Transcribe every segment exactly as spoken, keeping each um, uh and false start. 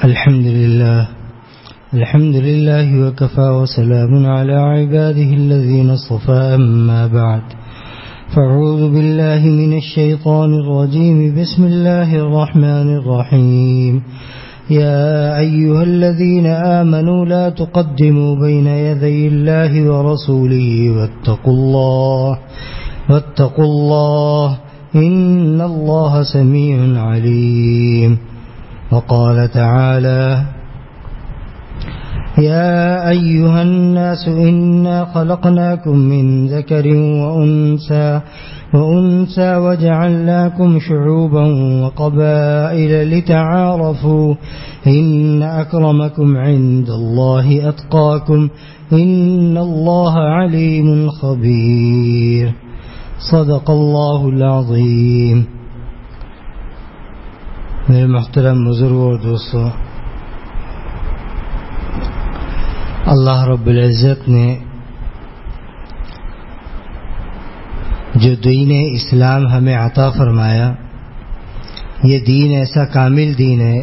الحمد لله الحمد لله وكفى وسلام على عباده الذين اصطفى أما بعد فأعوذ بالله من الشيطان الرجيم بسم الله الرحمن الرحيم يا أيها الذين آمنوا لا تقدموا بين يدي الله ورسوله واتقوا الله واتقوا الله إن الله سميع عليم وقال تعالى يا أيها الناس إنا خلقناكم من ذكر وأنثى وأنثى وجعلناكم شعوبا وقبائل لتعارفوا إن أكرمكم عند الله أتقاكم إن الله عليم خبير صدق اللہ العظیم. میرے محترم بزرگوں اور دوستوں، اللہ رب العزت نے جو دین اسلام ہمیں عطا فرمایا، یہ دین ایسا کامل دین ہے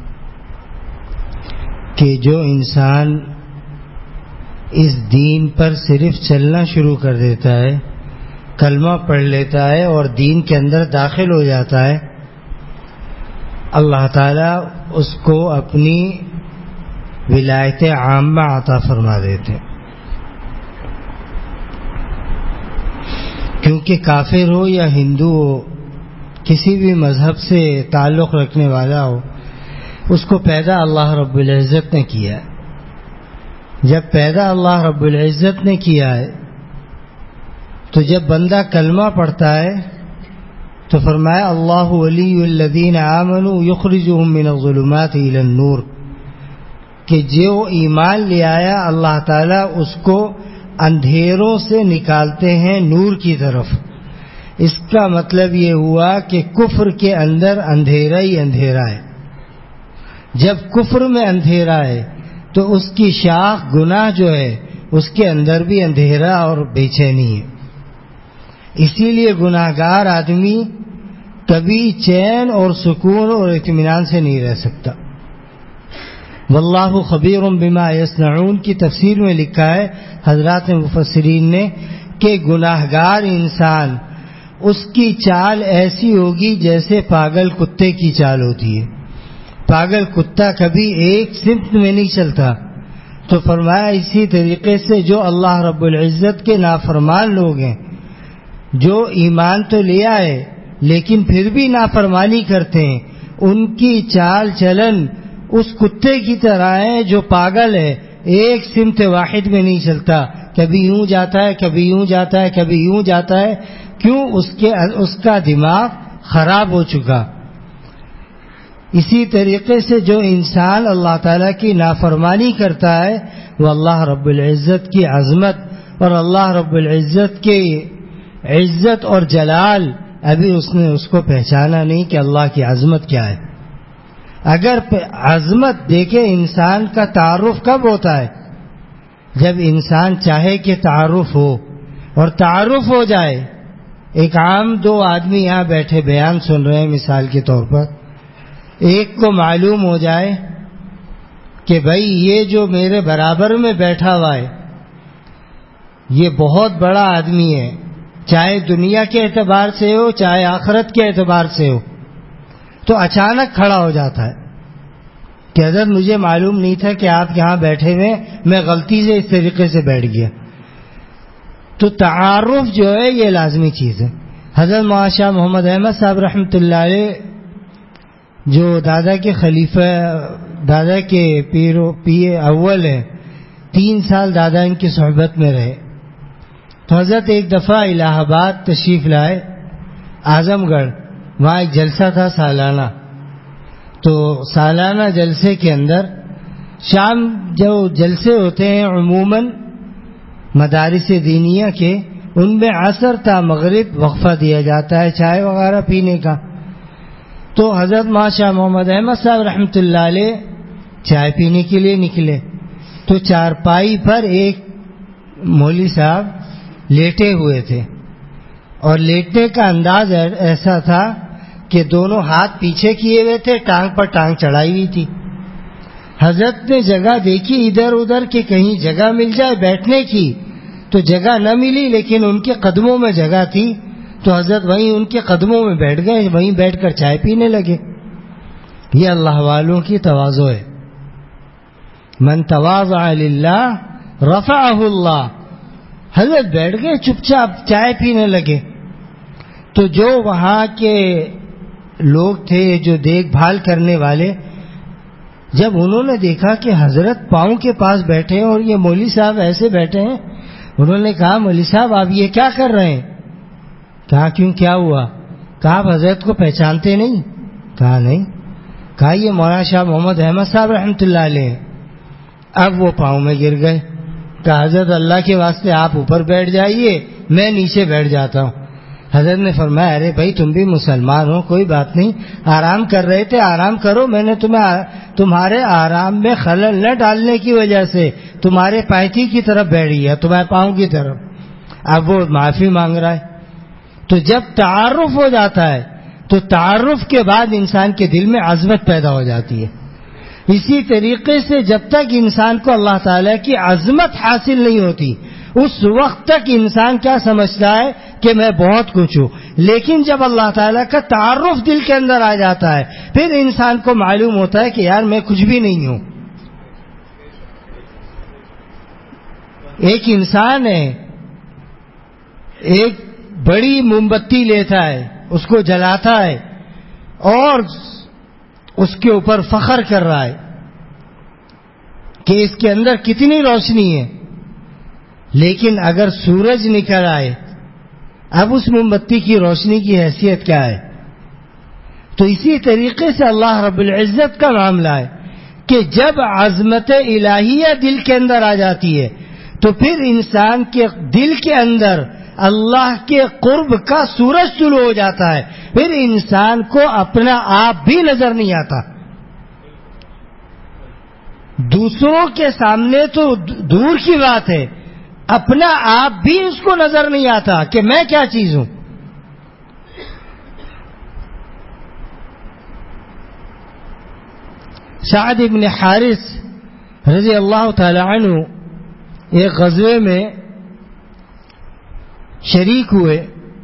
کہ جو انسان اس دین پر صرف چلنا شروع کر دیتا ہے، کلمہ پڑھ لیتا ہے اور دین کے اندر داخل ہو جاتا ہے، اللہ تعالیٰ اس کو اپنی ولایت عامہ عطا فرما دیتے. کیونکہ کافر ہو یا ہندو ہو، کسی بھی مذہب سے تعلق رکھنے والا ہو، اس کو پیدا اللہ رب العزت نے کیا ہے. جب پیدا اللہ رب العزت نے کیا ہے تو جب بندہ کلمہ پڑھتا ہے تو فرمایا اللہ ولی الذین آمنوا یخرجهم من الظلمات الی النور، کہ جو ایمان لے آیا اللہ تعالیٰ اس کو اندھیروں سے نکالتے ہیں نور کی طرف. اس کا مطلب یہ ہوا کہ کفر کے اندر اندھیرا ہی اندھیرا ہے. جب کفر میں اندھیرا ہے تو اس کی شاخ گناہ جو ہے اس کے اندر بھی اندھیرا اور بے چینی ہے. اسی لیے گناہگار آدمی کبھی چین اور سکون اور اطمینان سے نہیں رہ سکتا. واللہ خبیر بما یصنعون کی تفسیر میں لکھا ہے حضرات مفسرین نے کہ گناہگار انسان اس کی چال ایسی ہوگی جیسے پاگل کتے کی چال ہوتی ہے. پاگل کتا کبھی ایک سمت میں نہیں چلتا. تو فرمایا اسی طریقے سے جو اللہ رب العزت کے نافرمان لوگ ہیں، جو ایمان تو لے آئے لیکن پھر بھی نافرمانی کرتے ہیں، ان کی چال چلن اس کتے کی طرح ہے جو پاگل ہے، ایک سمت واحد میں نہیں چلتا، کبھی یوں جاتا ہے کبھی یوں جاتا ہے کبھی یوں جاتا ہے. کیوں؟ اس کے اس کا دماغ خراب ہو چکا. اسی طریقے سے جو انسان اللہ تعالیٰ کی نافرمانی کرتا ہے وہ اللہ رب العزت کی عظمت اور اللہ رب العزت کے عزت اور جلال ابھی اس نے اس کو پہچانا نہیں کہ اللہ کی عظمت کیا ہے. اگر عظمت دیکھے انسان کا تعارف کب ہوتا ہے؟ جب انسان چاہے کہ تعارف ہو، اور تعارف ہو جائے. ایک عام دو آدمی یہاں بیٹھے بیان سن رہے ہیں مثال کے طور پر، ایک کو معلوم ہو جائے کہ بھائی یہ جو میرے برابر میں بیٹھا ہوا ہے یہ بہت بڑا آدمی ہے، چاہے دنیا کے اعتبار سے ہو چاہے آخرت کے اعتبار سے ہو، تو اچانک کھڑا ہو جاتا ہے کہ حضرت مجھے معلوم نہیں تھا کہ آپ یہاں بیٹھے ہوئے، میں غلطی سے اس طریقے سے بیٹھ گیا. تو تعارف جو ہے یہ لازمی چیز ہے. حضرت مولانا شاہ محمد احمد صاحب رحمۃ اللہ علیہ جو دادا کے خلیفہ، دادا کے پیر پی اول ہیں، تین سال دادا ان کی صحبت میں رہے. تو حضرت ایک دفعہ الہ آباد تشریف لائے، اعظم گڑھ، وہاں ایک جلسہ تھا سالانہ. تو سالانہ جلسے کے اندر شام جو جلسے ہوتے ہیں عموماً مدارس دینیہ کے، ان میں عصر تا مغرب وقفہ دیا جاتا ہے چائے وغیرہ پینے کا. تو حضرت ماشاء محمد احمد صاحب رحمۃ اللہ علیہ چائے پینے کے لیے نکلے تو چارپائی پر ایک مولوی صاحب لیٹے ہوئے تھے، اور لیٹنے کا انداز ایسا تھا کہ دونوں ہاتھ پیچھے کیے ہوئے تھے، ٹانگ پر ٹانگ چڑھائی ہوئی تھی. حضرت نے جگہ دیکھی ادھر ادھر کہ کہیں جگہ مل جائے بیٹھنے کی، تو جگہ نہ ملی، لیکن ان کے قدموں میں جگہ تھی، تو حضرت وہیں ان کے قدموں میں بیٹھ گئے، وہیں بیٹھ کر چائے پینے لگے۔ یہ اللہ والوں کی تواضع ہے۔ من تواضع للہ رفعہ اللہ، حضرت بیٹھ گئے چپ چاپ چائے پینے لگے۔ تو جو وہاں کے لوگ تھے جو دیکھ بھال کرنے والے، جب انہوں نے دیکھا کہ حضرت پاؤں کے پاس بیٹھے ہیں اور یہ مولوی صاحب ایسے بیٹھے ہیں، انہوں نے کہا مولوی صاحب آپ یہ کیا کر رہے ہیں؟ کہا کیوں کیا ہوا؟ کہا آپ حضرت کو پہچانتے نہیں؟ کہا نہیں۔ کہا یہ مولانا شاہ محمد احمد صاحب رحمۃ اللہ علیہ ہیں۔ اب وہ پاؤں میں گر گئے۔ کہا حضرت اللہ کے واسطے آپ اوپر بیٹھ جائیے، میں نیچے بیٹھ جاتا ہوں۔ حضرت نے فرمایا ارے بھائی تم بھی مسلمان ہو، کوئی بات نہیں، آرام کر رہے تھے آرام کرو، میں نے تمہیں تمہارے آرام میں خلل نہ ڈالنے کی وجہ سے تمہارے پائتی کی طرف بیٹھی ہے، تمہارے پاؤں کی طرف۔ اب وہ معافی مانگ رہا ہے۔ تو جب تعارف ہو جاتا ہے تو تعارف کے بعد انسان کے دل میں عظمت پیدا ہو جاتی ہے۔ اسی طریقے سے جب تک انسان کو اللہ تعالیٰ کی عظمت حاصل نہیں ہوتی اس وقت تک انسان کیا سمجھتا ہے کہ میں بہت کچھ ہوں، لیکن جب اللہ تعالیٰ کا تعارف دل کے اندر آ جاتا ہے پھر انسان کو معلوم ہوتا ہے کہ یار میں کچھ بھی نہیں ہوں۔ ایک انسان ہے، ایک بڑی موم بتی لیتا ہے، اس کو جلاتا ہے اور اس کے اوپر فخر کر رہا ہے کہ اس کے اندر کتنی روشنی ہے، لیکن اگر سورج نکل آئے اب اس موم بتی کی روشنی کی حیثیت کیا ہے؟ تو اسی طریقے سے اللہ رب العزت کا معاملہ ہے کہ جب عظمت الہیہ دل کے اندر آ جاتی ہے تو پھر انسان کے دل کے اندر اللہ کے قرب کا سورج طلوع ہو جاتا ہے، پھر انسان کو اپنا آپ بھی نظر نہیں آتا۔ دوسروں کے سامنے تو دور کی بات ہے، اپنا آپ بھی اس کو نظر نہیں آتا کہ میں کیا چیز ہوں۔ سعد بن حارث رضی اللہ تعالی عنہ ایک غزوے میں شریک ہوئے،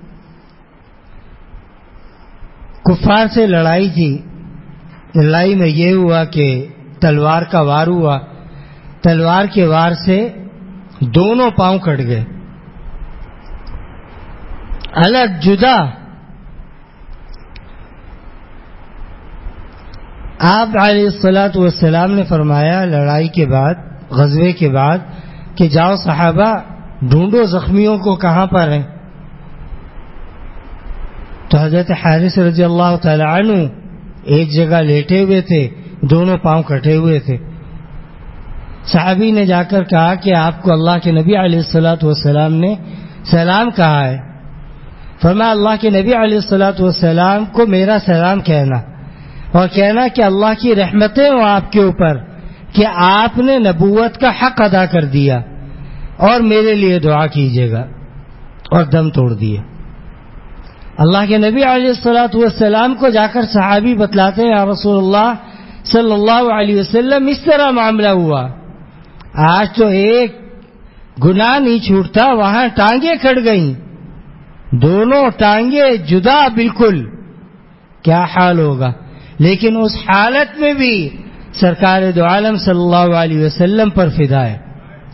کفار سے لڑائی تھی۔ لڑائی میں یہ ہوا کہ تلوار کا وار ہوا، تلوار کے وار سے دونوں پاؤں کٹ گئے، الگ جدا۔ آپ علیہ الصلاۃ والسلام نے فرمایا لڑائی کے بعد، غزوے کے بعد، کہ جاؤ صحابہ ڈھونڈو زخمیوں کو کہاں پر ہیں۔ تو حضرت حارث رضی اللہ تعالی عنہ ایک جگہ لیٹے ہوئے تھے، دونوں پاؤں کٹے ہوئے تھے۔ صحابی نے جا کر کہا کہ آپ کو اللہ کے نبی علیہ الصلاۃ والسلام نے سلام کہا ہے۔ فرمایا اللہ کے نبی علیہ الصلاۃ والسلام کو میرا سلام کہنا اور کہنا کہ اللہ کی رحمتیں ہوں آپ کے اوپر کہ آپ نے نبوت کا حق ادا کر دیا، اور میرے لیے دعا کیجیے گا، اور دم توڑ دیے۔ اللہ کے نبی علیہ الصلاۃ والسلام کو جا کر صحابی بتلاتے ہیں یا رسول اللہ صلی اللہ علیہ وسلم اس طرح معاملہ ہوا، آج تو ایک گناہ نہیں چھوٹتا، وہاں ٹانگیں کٹ گئیں، دونوں ٹانگیں جدا، بالکل کیا حال ہوگا۔ لیکن اس حالت میں بھی سرکار دو عالم صلی اللہ علیہ وسلم پر فدا ہے،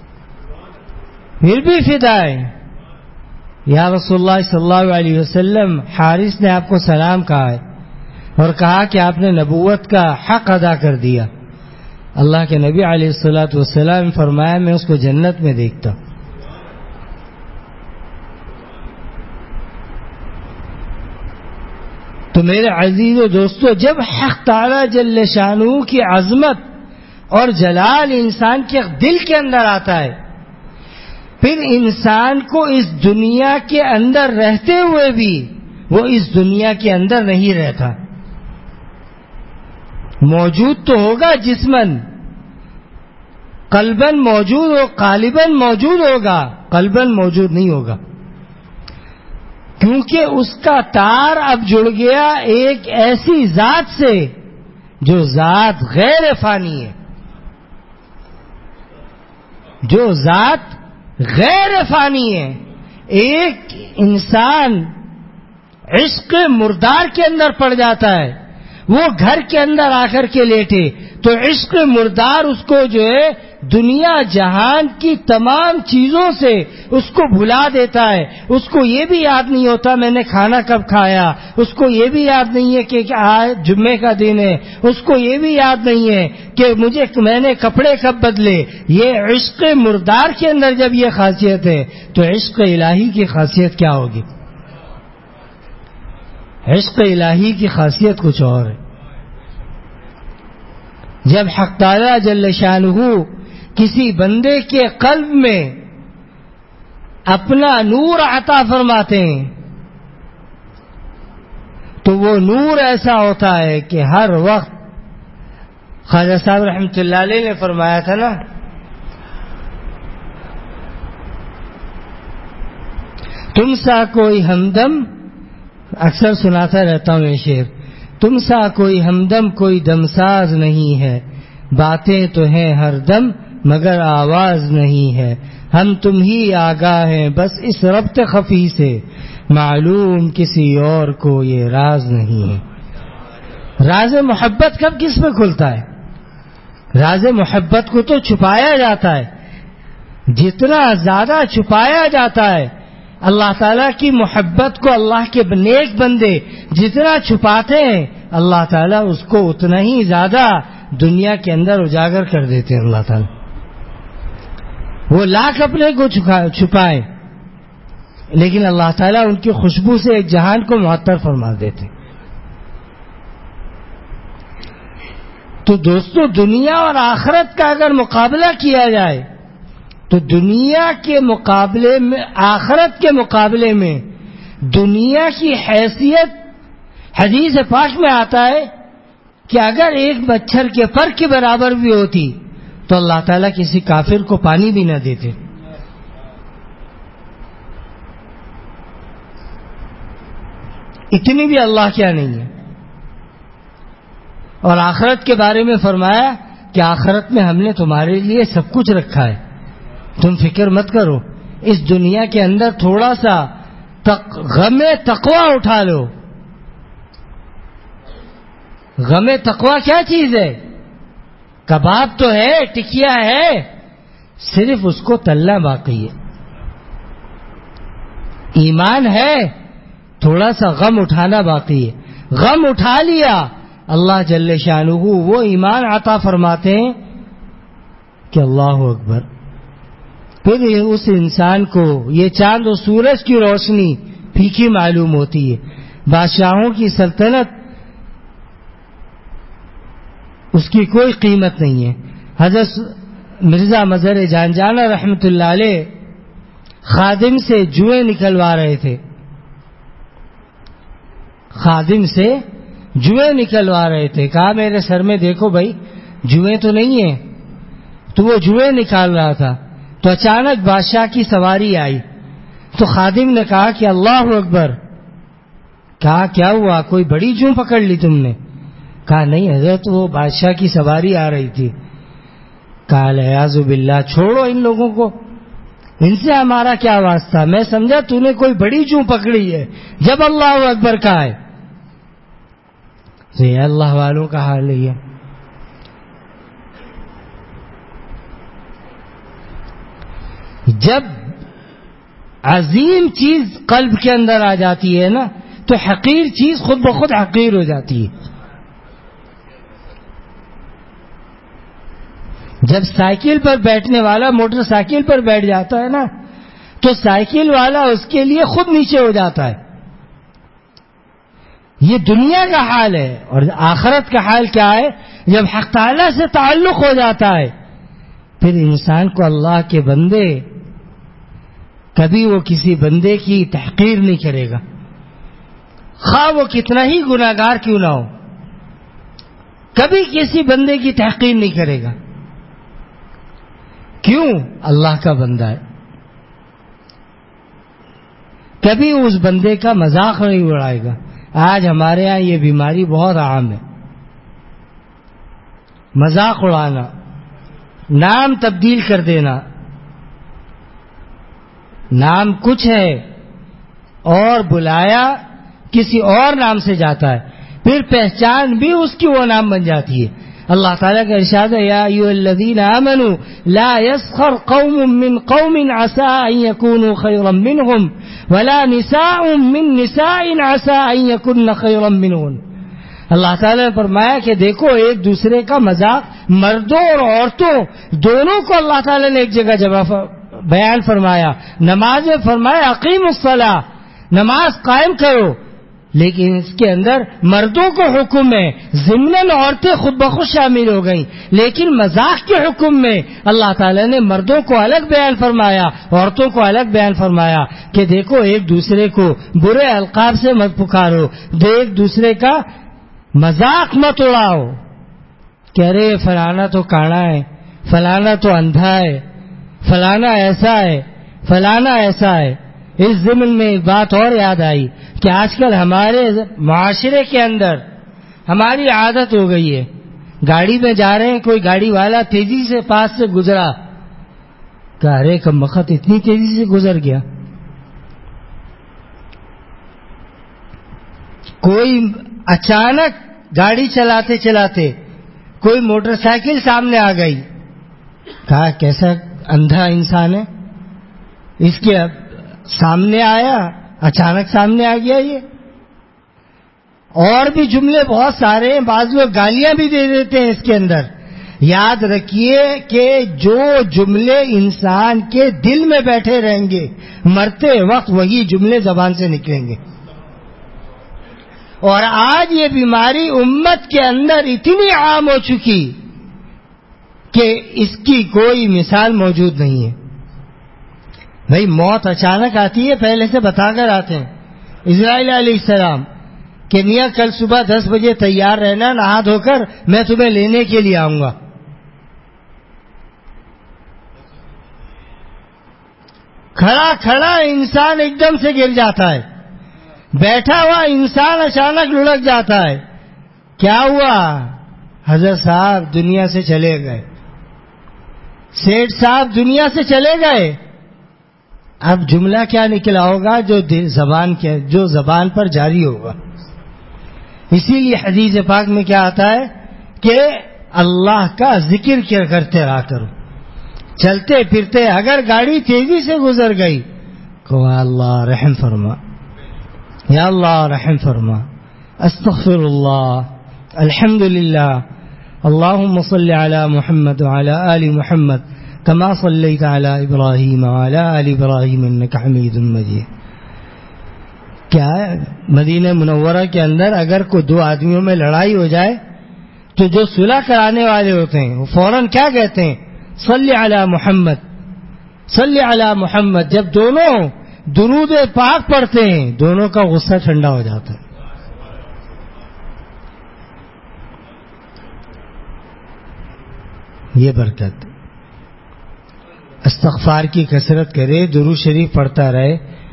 پھر بھی فدا ہے۔ یا رسول اللہ صلی اللہ علیہ وسلم حارث نے آپ کو سلام کہا ہے اور کہا کہ آپ نے نبوت کا حق ادا کر دیا۔ اللہ کے نبی علیہ الصلاۃ والسلام فرمایا میں اس کو جنت میں دیکھتا ہوں۔ تو میرے عزیز و دوستو، جب حق تعالی جل شانہ کی عظمت اور جلال انسان کے دل کے اندر آتا ہے پھر انسان کو اس دنیا کے اندر رہتے ہوئے بھی وہ اس دنیا کے اندر نہیں رہتا۔ موجود تو ہوگا جسمن، قلباً موجود ہو، قالباً موجود ہوگا، قلباً موجود نہیں ہوگا، کیونکہ اس کا تار اب جڑ گیا ایک ایسی ذات سے جو ذات غیر فانی ہے۔ جو ذات غیر فانی ہے. ایک انسان عشق مردار کے اندر پڑ جاتا ہے، وہ گھر کے اندر آ کر کے لیٹے تو عشق مردار اس کو جو ہے دنیا جہان کی تمام چیزوں سے اس کو بھلا دیتا ہے. اس کو یہ بھی یاد نہیں ہوتا میں نے کھانا کب کھایا، اس کو یہ بھی یاد نہیں ہے کہ آج جمعے کا دن ہے، اس کو یہ بھی یاد نہیں ہے کہ مجھے میں نے کپڑے کب بدلے. یہ عشق مردار کے اندر جب یہ خاصیت ہے تو عشق الہی کی خاصیت کیا ہوگی؟ عشق الہی کی خاصیت کچھ اور ہے. جب حق تعالی جل شانہ کسی بندے کے قلب میں اپنا نور عطا فرماتے ہیں تو وہ نور ایسا ہوتا ہے کہ ہر وقت خواجہ صاحب رحمۃ اللہ علیہ نے فرمایا تھا نا، تم سا کوئی ہمدم، اکثر سناتا رہتا ہوں یہ شعر، تم سا کوئی ہمدم کوئی دمساز نہیں ہے، باتیں تو ہیں ہر دم مگر آواز نہیں ہے، ہم تم ہی آگاہ ہیں بس اس ربط خفی سے، معلوم کسی اور کو یہ راز نہیں ہے. راز محبت کب کس میں کھلتا ہے؟ راز محبت کو تو چھپایا جاتا ہے. جتنا زیادہ چھپایا جاتا ہے اللہ تعالیٰ کی محبت کو، اللہ کے نیک بندے جتنا چھپاتے ہیں اللہ تعالیٰ اس کو اتنا ہی زیادہ دنیا کے اندر اجاگر کر دیتے ہیں. اللہ تعالیٰ وہ لاکھ اپنے کو چھپائے لیکن اللہ تعالیٰ ان کی خوشبو سے ایک جہان کو معطر فرما دیتے. تو دوستو دنیا اور آخرت کا اگر مقابلہ کیا جائے تو دنیا کے مقابلے میں، آخرت کے مقابلے میں دنیا کی حیثیت حدیث پاک میں آتا ہے کہ اگر ایک مچھر کے پر کے برابر بھی ہوتی تو اللہ تعالیٰ کسی کافر کو پانی بھی نہ دیتے. اتنی بھی اللہ کیا نہیں ہے. اور آخرت کے بارے میں فرمایا کہ آخرت میں ہم نے تمہارے لیے سب کچھ رکھا ہے، تم فکر مت کرو. اس دنیا کے اندر تھوڑا سا تق... غم تقوی اٹھا لو. غم تقوی کیا چیز ہے؟ کباب تو ہے، ٹکیا ہے، صرف اس کو تلنا باقی ہے. ایمان ہے، تھوڑا سا غم اٹھانا باقی ہے. غم اٹھا لیا اللہ جل شانہ وہ ایمان عطا فرماتے ہیں کہ اللہ اکبر. پھر اس انسان کو یہ چاند و سورج کی روشنی پھیکی معلوم ہوتی ہے. بادشاہوں کی سلطنت اس کی کوئی قیمت نہیں ہے. حضرت مرزا مظہر جان جانا رحمت اللہ علیہ خادم سے جوئیں نکلوا رہے تھے. خادم سے جوئیں نکلوا رہے تھے. کہا میرے سر میں دیکھو بھائی جوئیں تو نہیں ہیں. تو وہ جوئیں نکال رہا تھا تو اچانک بادشاہ کی سواری آئی تو خادم نے کہا کہ اللہ اکبر. کہا کیا ہوا، کوئی بڑی جوں پکڑ لی تم نے؟ کہا نہیں حضرت وہ بادشاہ کی سواری آ رہی تھی. کہا الیاذ باللہ، چھوڑو ان لوگوں کو، ان سے ہمارا کیا واسطہ. میں سمجھا تو نے کوئی بڑی جوں پکڑی ہے جب اللہ اکبر کہا ہے. یہ اللہ والوں کا حال ہے. جب عظیم چیز قلب کے اندر آ جاتی ہے نا تو حقیر چیز خود بخود حقیر ہو جاتی ہے. جب سائیکل پر بیٹھنے والا موٹر سائیکل پر بیٹھ جاتا ہے نا تو سائیکل والا اس کے لیے خود نیچے ہو جاتا ہے. یہ دنیا کا حال ہے. اور آخرت کا حال کیا ہے؟ جب حق تعالی سے تعلق ہو جاتا ہے پھر انسان کو اللہ کے بندے کبھی وہ کسی بندے کی تحقیر نہیں کرے گا، خواہ وہ کتنا ہی گناہگار کیوں نہ ہو. کبھی کسی بندے کی تحقیر نہیں کرے گا. کیوں؟ اللہ کا بندہ ہے. کبھی اس بندے کا مذاق نہیں اڑائے گا. آج ہمارے ہاں یہ بیماری بہت عام ہے، مذاق اڑانا، نام تبدیل کر دینا. نام کچھ ہے اور بلایا کسی اور نام سے جاتا ہے، پھر پہچان بھی اس کی وہ نام بن جاتی ہے. اللہ تعالیٰ کا ارشاد ہے یا ایھا الذین آمنوا لا یسخر قوم من قوم عسى ان یکونوا خیرا منهم ولا نساء من نساء عسى ان یکن خیرا منهن. اللہ تعالیٰ نے فرمایا کہ دیکھو ایک دوسرے کا مذاق، مردوں اور عورتوں دونوں کو اللہ تعالیٰ نے ایک جگہ جواب بیان فرمایا. نماز میں فرمایا اقیموا الصلاۃ، نماز قائم کرو، لیکن اس کے اندر مردوں کو حکم ہے، ضمناً عورتیں خود بخود شامل ہو گئیں، لیکن مذاق کے حکم میں اللہ تعالیٰ نے مردوں کو الگ بیان فرمایا، عورتوں کو الگ بیان فرمایا کہ دیکھو ایک دوسرے کو برے القاب سے مت پکارو، دو ایک دوسرے کا مذاق مت اڑاؤ کہ ارے فلانا تو کانا ہے، فلانا تو اندھا ہے، فلانا ایسا ہے، فلانا ایسا ہے. اس ضمن میں ایک بات اور یاد آئی کہ آج کل ہمارے معاشرے کے اندر ہماری عادت ہو گئی ہے، گاڑی میں جا رہے ہیں، کوئی گاڑی والا تیزی سے پاس سے گزرا، کہ ارے کم وقت اتنی تیزی سے گزر گیا. کوئی اچانک گاڑی چلاتے چلاتے کوئی موٹر سائیکل سامنے آ گئی، کہا کیسا اندھا انسان ہے، اس کے سامنے آیا، اچانک سامنے آ گیا. یہ اور بھی جملے بہت سارے ہیں، بعض لوگ گالیاں بھی دے دیتے ہیں اس کے اندر. یاد رکھیے کہ جو جملے انسان کے دل میں بیٹھے رہیں گے مرتے وقت وہی جملے زبان سے نکلیں گے. اور آج یہ بیماری امت کے اندر اتنی عام ہو چکی کہ اس کی کوئی مثال موجود نہیں ہے. بھئی موت اچانک آتی ہے، پہلے سے بتا کر آتے ہیں اسرائیل علیہ السلام کہ میاں کل صبح دس بجے تیار رہنا، نہا دھو کر میں تمہیں لینے کے لیے آؤں گا. کھڑا کھڑا انسان ایک دم سے گر جاتا ہے، بیٹھا ہوا انسان اچانک لڑک جاتا ہے. کیا ہوا؟ حضرت صاحب دنیا سے چلے گئے، سیٹھ صاحب دنیا سے چلے گئے. اب جملہ کیا نکلا ہوگا جو زبان کے جو زبان پر جاری ہوگا. اسی لیے حدیث پاک میں کیا آتا ہے کہ اللہ کا ذکر کیا کرتے رہا کرو، چلتے پھرتے. اگر گاڑی تیزی سے گزر گئی کہ اللہ رحم فرما، یا اللہ رحم فرما، استغفر اللہ، الحمدللہ، اللہم صلی علی محمد وعلی آل محمد کما صلیت علی ابراہیم وعلی آل ابراہیم انک حمید مجید. کیا ہے مدینہ منورہ کے اندر اگر کوئی دو آدمیوں میں لڑائی ہو جائے تو جو صلح کرانے والے ہوتے ہیں وہ فوراً کیا کہتے ہیں؟ صلی علی محمد، صلی علی محمد. جب دونوں درود پاک پڑھتے ہیں دونوں کا غصہ ٹھنڈا ہو جاتا ہے. یہ برکت. استغفار کی کثرت کرے، درود شریف پڑھتا رہے.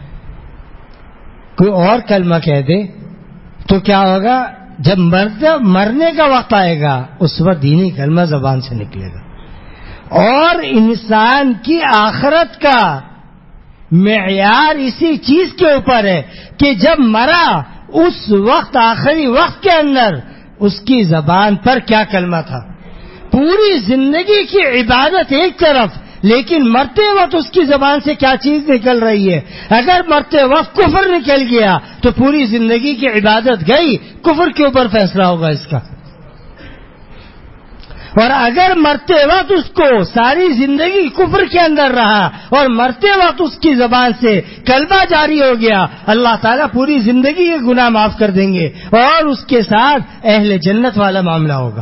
کوئی اور کلمہ کہہ دے تو کیا ہوگا؟ جب مرنے کا وقت آئے گا اس وقت دینی کلمہ زبان سے نکلے گا. اور انسان کی آخرت کا معیار اسی چیز کے اوپر ہے کہ جب مرا اس وقت آخری وقت کے اندر اس کی زبان پر کیا کلمہ تھا. پوری زندگی کی عبادت ایک طرف، لیکن مرتے وقت اس کی زبان سے کیا چیز نکل رہی ہے. اگر مرتے وقت کفر نکل گیا تو پوری زندگی کی عبادت گئی، کفر کے اوپر فیصلہ ہوگا اس کا. اور اگر مرتے وقت اس کو ساری زندگی کفر کے اندر رہا اور مرتے وقت اس کی زبان سے کلمہ جاری ہو گیا، اللہ تعالیٰ پوری زندگی کے گناہ معاف کر دیں گے اور اس کے ساتھ اہل جنت والا معاملہ ہوگا.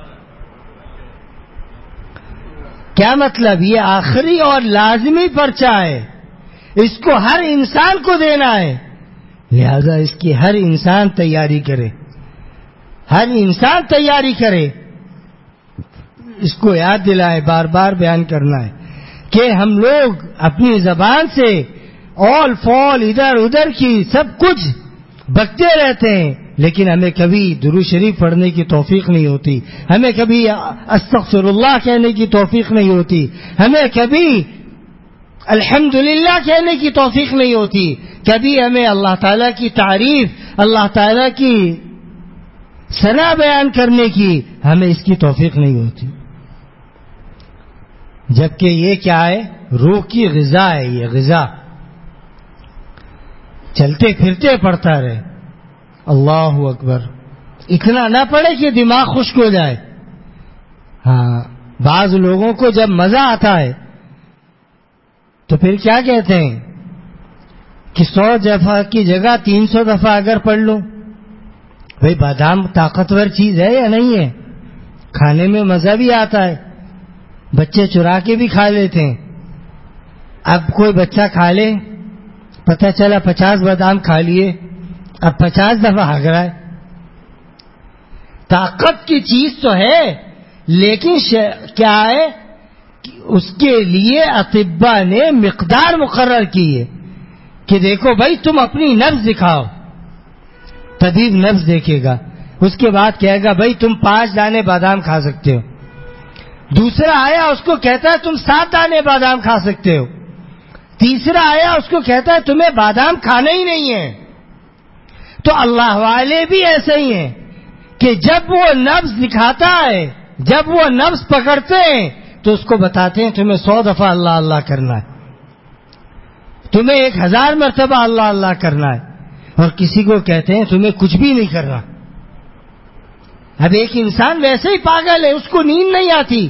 کیا مطلب؟ یہ آخری اور لازمی پرچہ ہے، اس کو ہر انسان کو دینا ہے. لہذا اس کی ہر انسان تیاری کرے، ہر انسان تیاری کرے. اس کو یاد دلائے، بار بار بیان کرنا ہے کہ ہم لوگ اپنی زبان سے اول فول ادھر ادھر کی سب کچھ بکتے رہتے ہیں، لیکن ہمیں کبھی درود شریف پڑھنے کی توفیق نہیں ہوتی، ہمیں کبھی استغفر اللہ کہنے کی توفیق نہیں ہوتی، ہمیں کبھی الحمدللہ کہنے کی توفیق نہیں ہوتی، کبھی ہمیں اللہ تعالیٰ کی تعریف، اللہ تعالیٰ کی ثنا بیان کرنے کی ہمیں اس کی توفیق نہیں ہوتی، جبکہ یہ کیا ہے؟ روح کی غذا ہے، یہ غذا چلتے پھرتے پڑھتا رہے، اللہ اکبر، اتنا نہ پڑے کہ دماغ خشک ہو جائے۔ ہاں، بعض لوگوں کو جب مزہ آتا ہے تو پھر کیا کہتے ہیں کہ سو دفعہ کی جگہ تین سو دفعہ اگر پڑھ لوں۔ بھئی بادام طاقتور چیز ہے یا نہیں ہے؟ کھانے میں مزہ بھی آتا ہے، بچے چرا کے بھی کھا لیتے ہیں۔ اب کوئی بچہ کھا لے، پتہ چلا پچاس بادام کھا لیے، اب پچاس دفعہ ہگ رہا ہے۔ طاقت کی چیز تو ہے، لیکن کیا ہے؟ اس کے لیے اطباء نے مقدار مقرر کی ہے کہ دیکھو بھائی تم اپنی نبض دکھاؤ، طبیب نبض دیکھے گا، اس کے بعد کہے گا بھائی تم پانچ دانے بادام کھا سکتے ہو۔ دوسرا آیا اس کو کہتا ہے تم سات دانے بادام کھا سکتے ہو۔ تیسرا آیا اس کو کہتا ہے تمہیں بادام کھانا ہی نہیں ہے۔ تو اللہ والے بھی ایسے ہی ہیں کہ جب وہ نبض دکھاتا ہے، جب وہ نبض پکڑتے ہیں تو اس کو بتاتے ہیں تمہیں سو دفعہ اللہ اللہ کرنا ہے، تمہیں ایک ہزار مرتبہ اللہ اللہ کرنا ہے، اور کسی کو کہتے ہیں تمہیں کچھ بھی نہیں کرنا۔ اب ایک انسان ویسے ہی پاگل ہے، اس کو نیند نہیں آتی،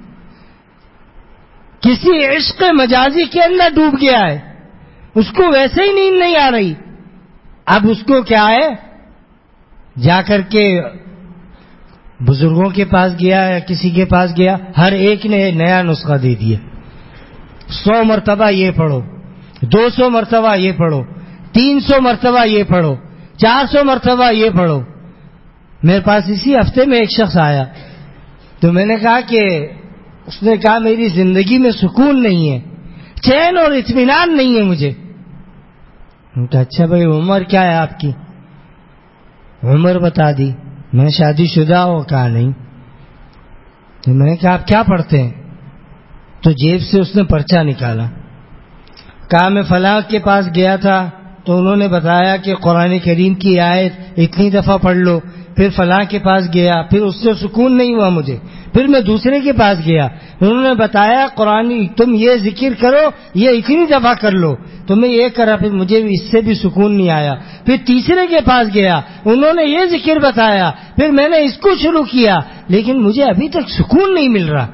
کسی عشق مجازی کے اندر ڈوب گیا ہے، اس کو ویسے ہی نیند نہیں آ رہی۔ اب اس کو کیا ہے؟ جا کر کے بزرگوں کے پاس گیا یا کسی کے پاس گیا، ہر ایک نے نیا نسخہ دے دیا، سو مرتبہ یہ پڑھو، دو سو مرتبہ یہ پڑھو، تین سو مرتبہ یہ پڑھو، چار سو مرتبہ یہ پڑھو۔ میرے پاس اسی ہفتے میں ایک شخص آیا تو میں نے کہا کہ اس نے کہا میری زندگی میں سکون نہیں ہے، چین اور اطمینان نہیں ہے مجھے۔ تو اچھا بھائی عمر کیا ہے آپ کی؟ عمر بتا دی، میں شادی شدہ ہوں، کہا نہیں۔ تو میں نے کہا آپ کیا پڑھتے ہیں؟ تو جیب سے اس نے پرچہ نکالا، کہا میں فلاں کے پاس گیا تھا تو انہوں نے بتایا کہ قرآن کریم کی آیت اتنی دفعہ پڑھ لو، پھر فلاں کے پاس گیا، پھر اس سے سکون نہیں ہوا مجھے، پھر میں دوسرے کے پاس گیا، انہوں نے بتایا قرآن تم یہ ذکر کرو، یہ اتنی دفعہ کر لو، تو میں یہ کرا، پھر مجھے اس سے بھی سکون نہیں آیا، پھر تیسرے کے پاس گیا، انہوں نے یہ ذکر بتایا، پھر میں نے اس کو شروع کیا، لیکن مجھے ابھی تک سکون نہیں مل رہا۔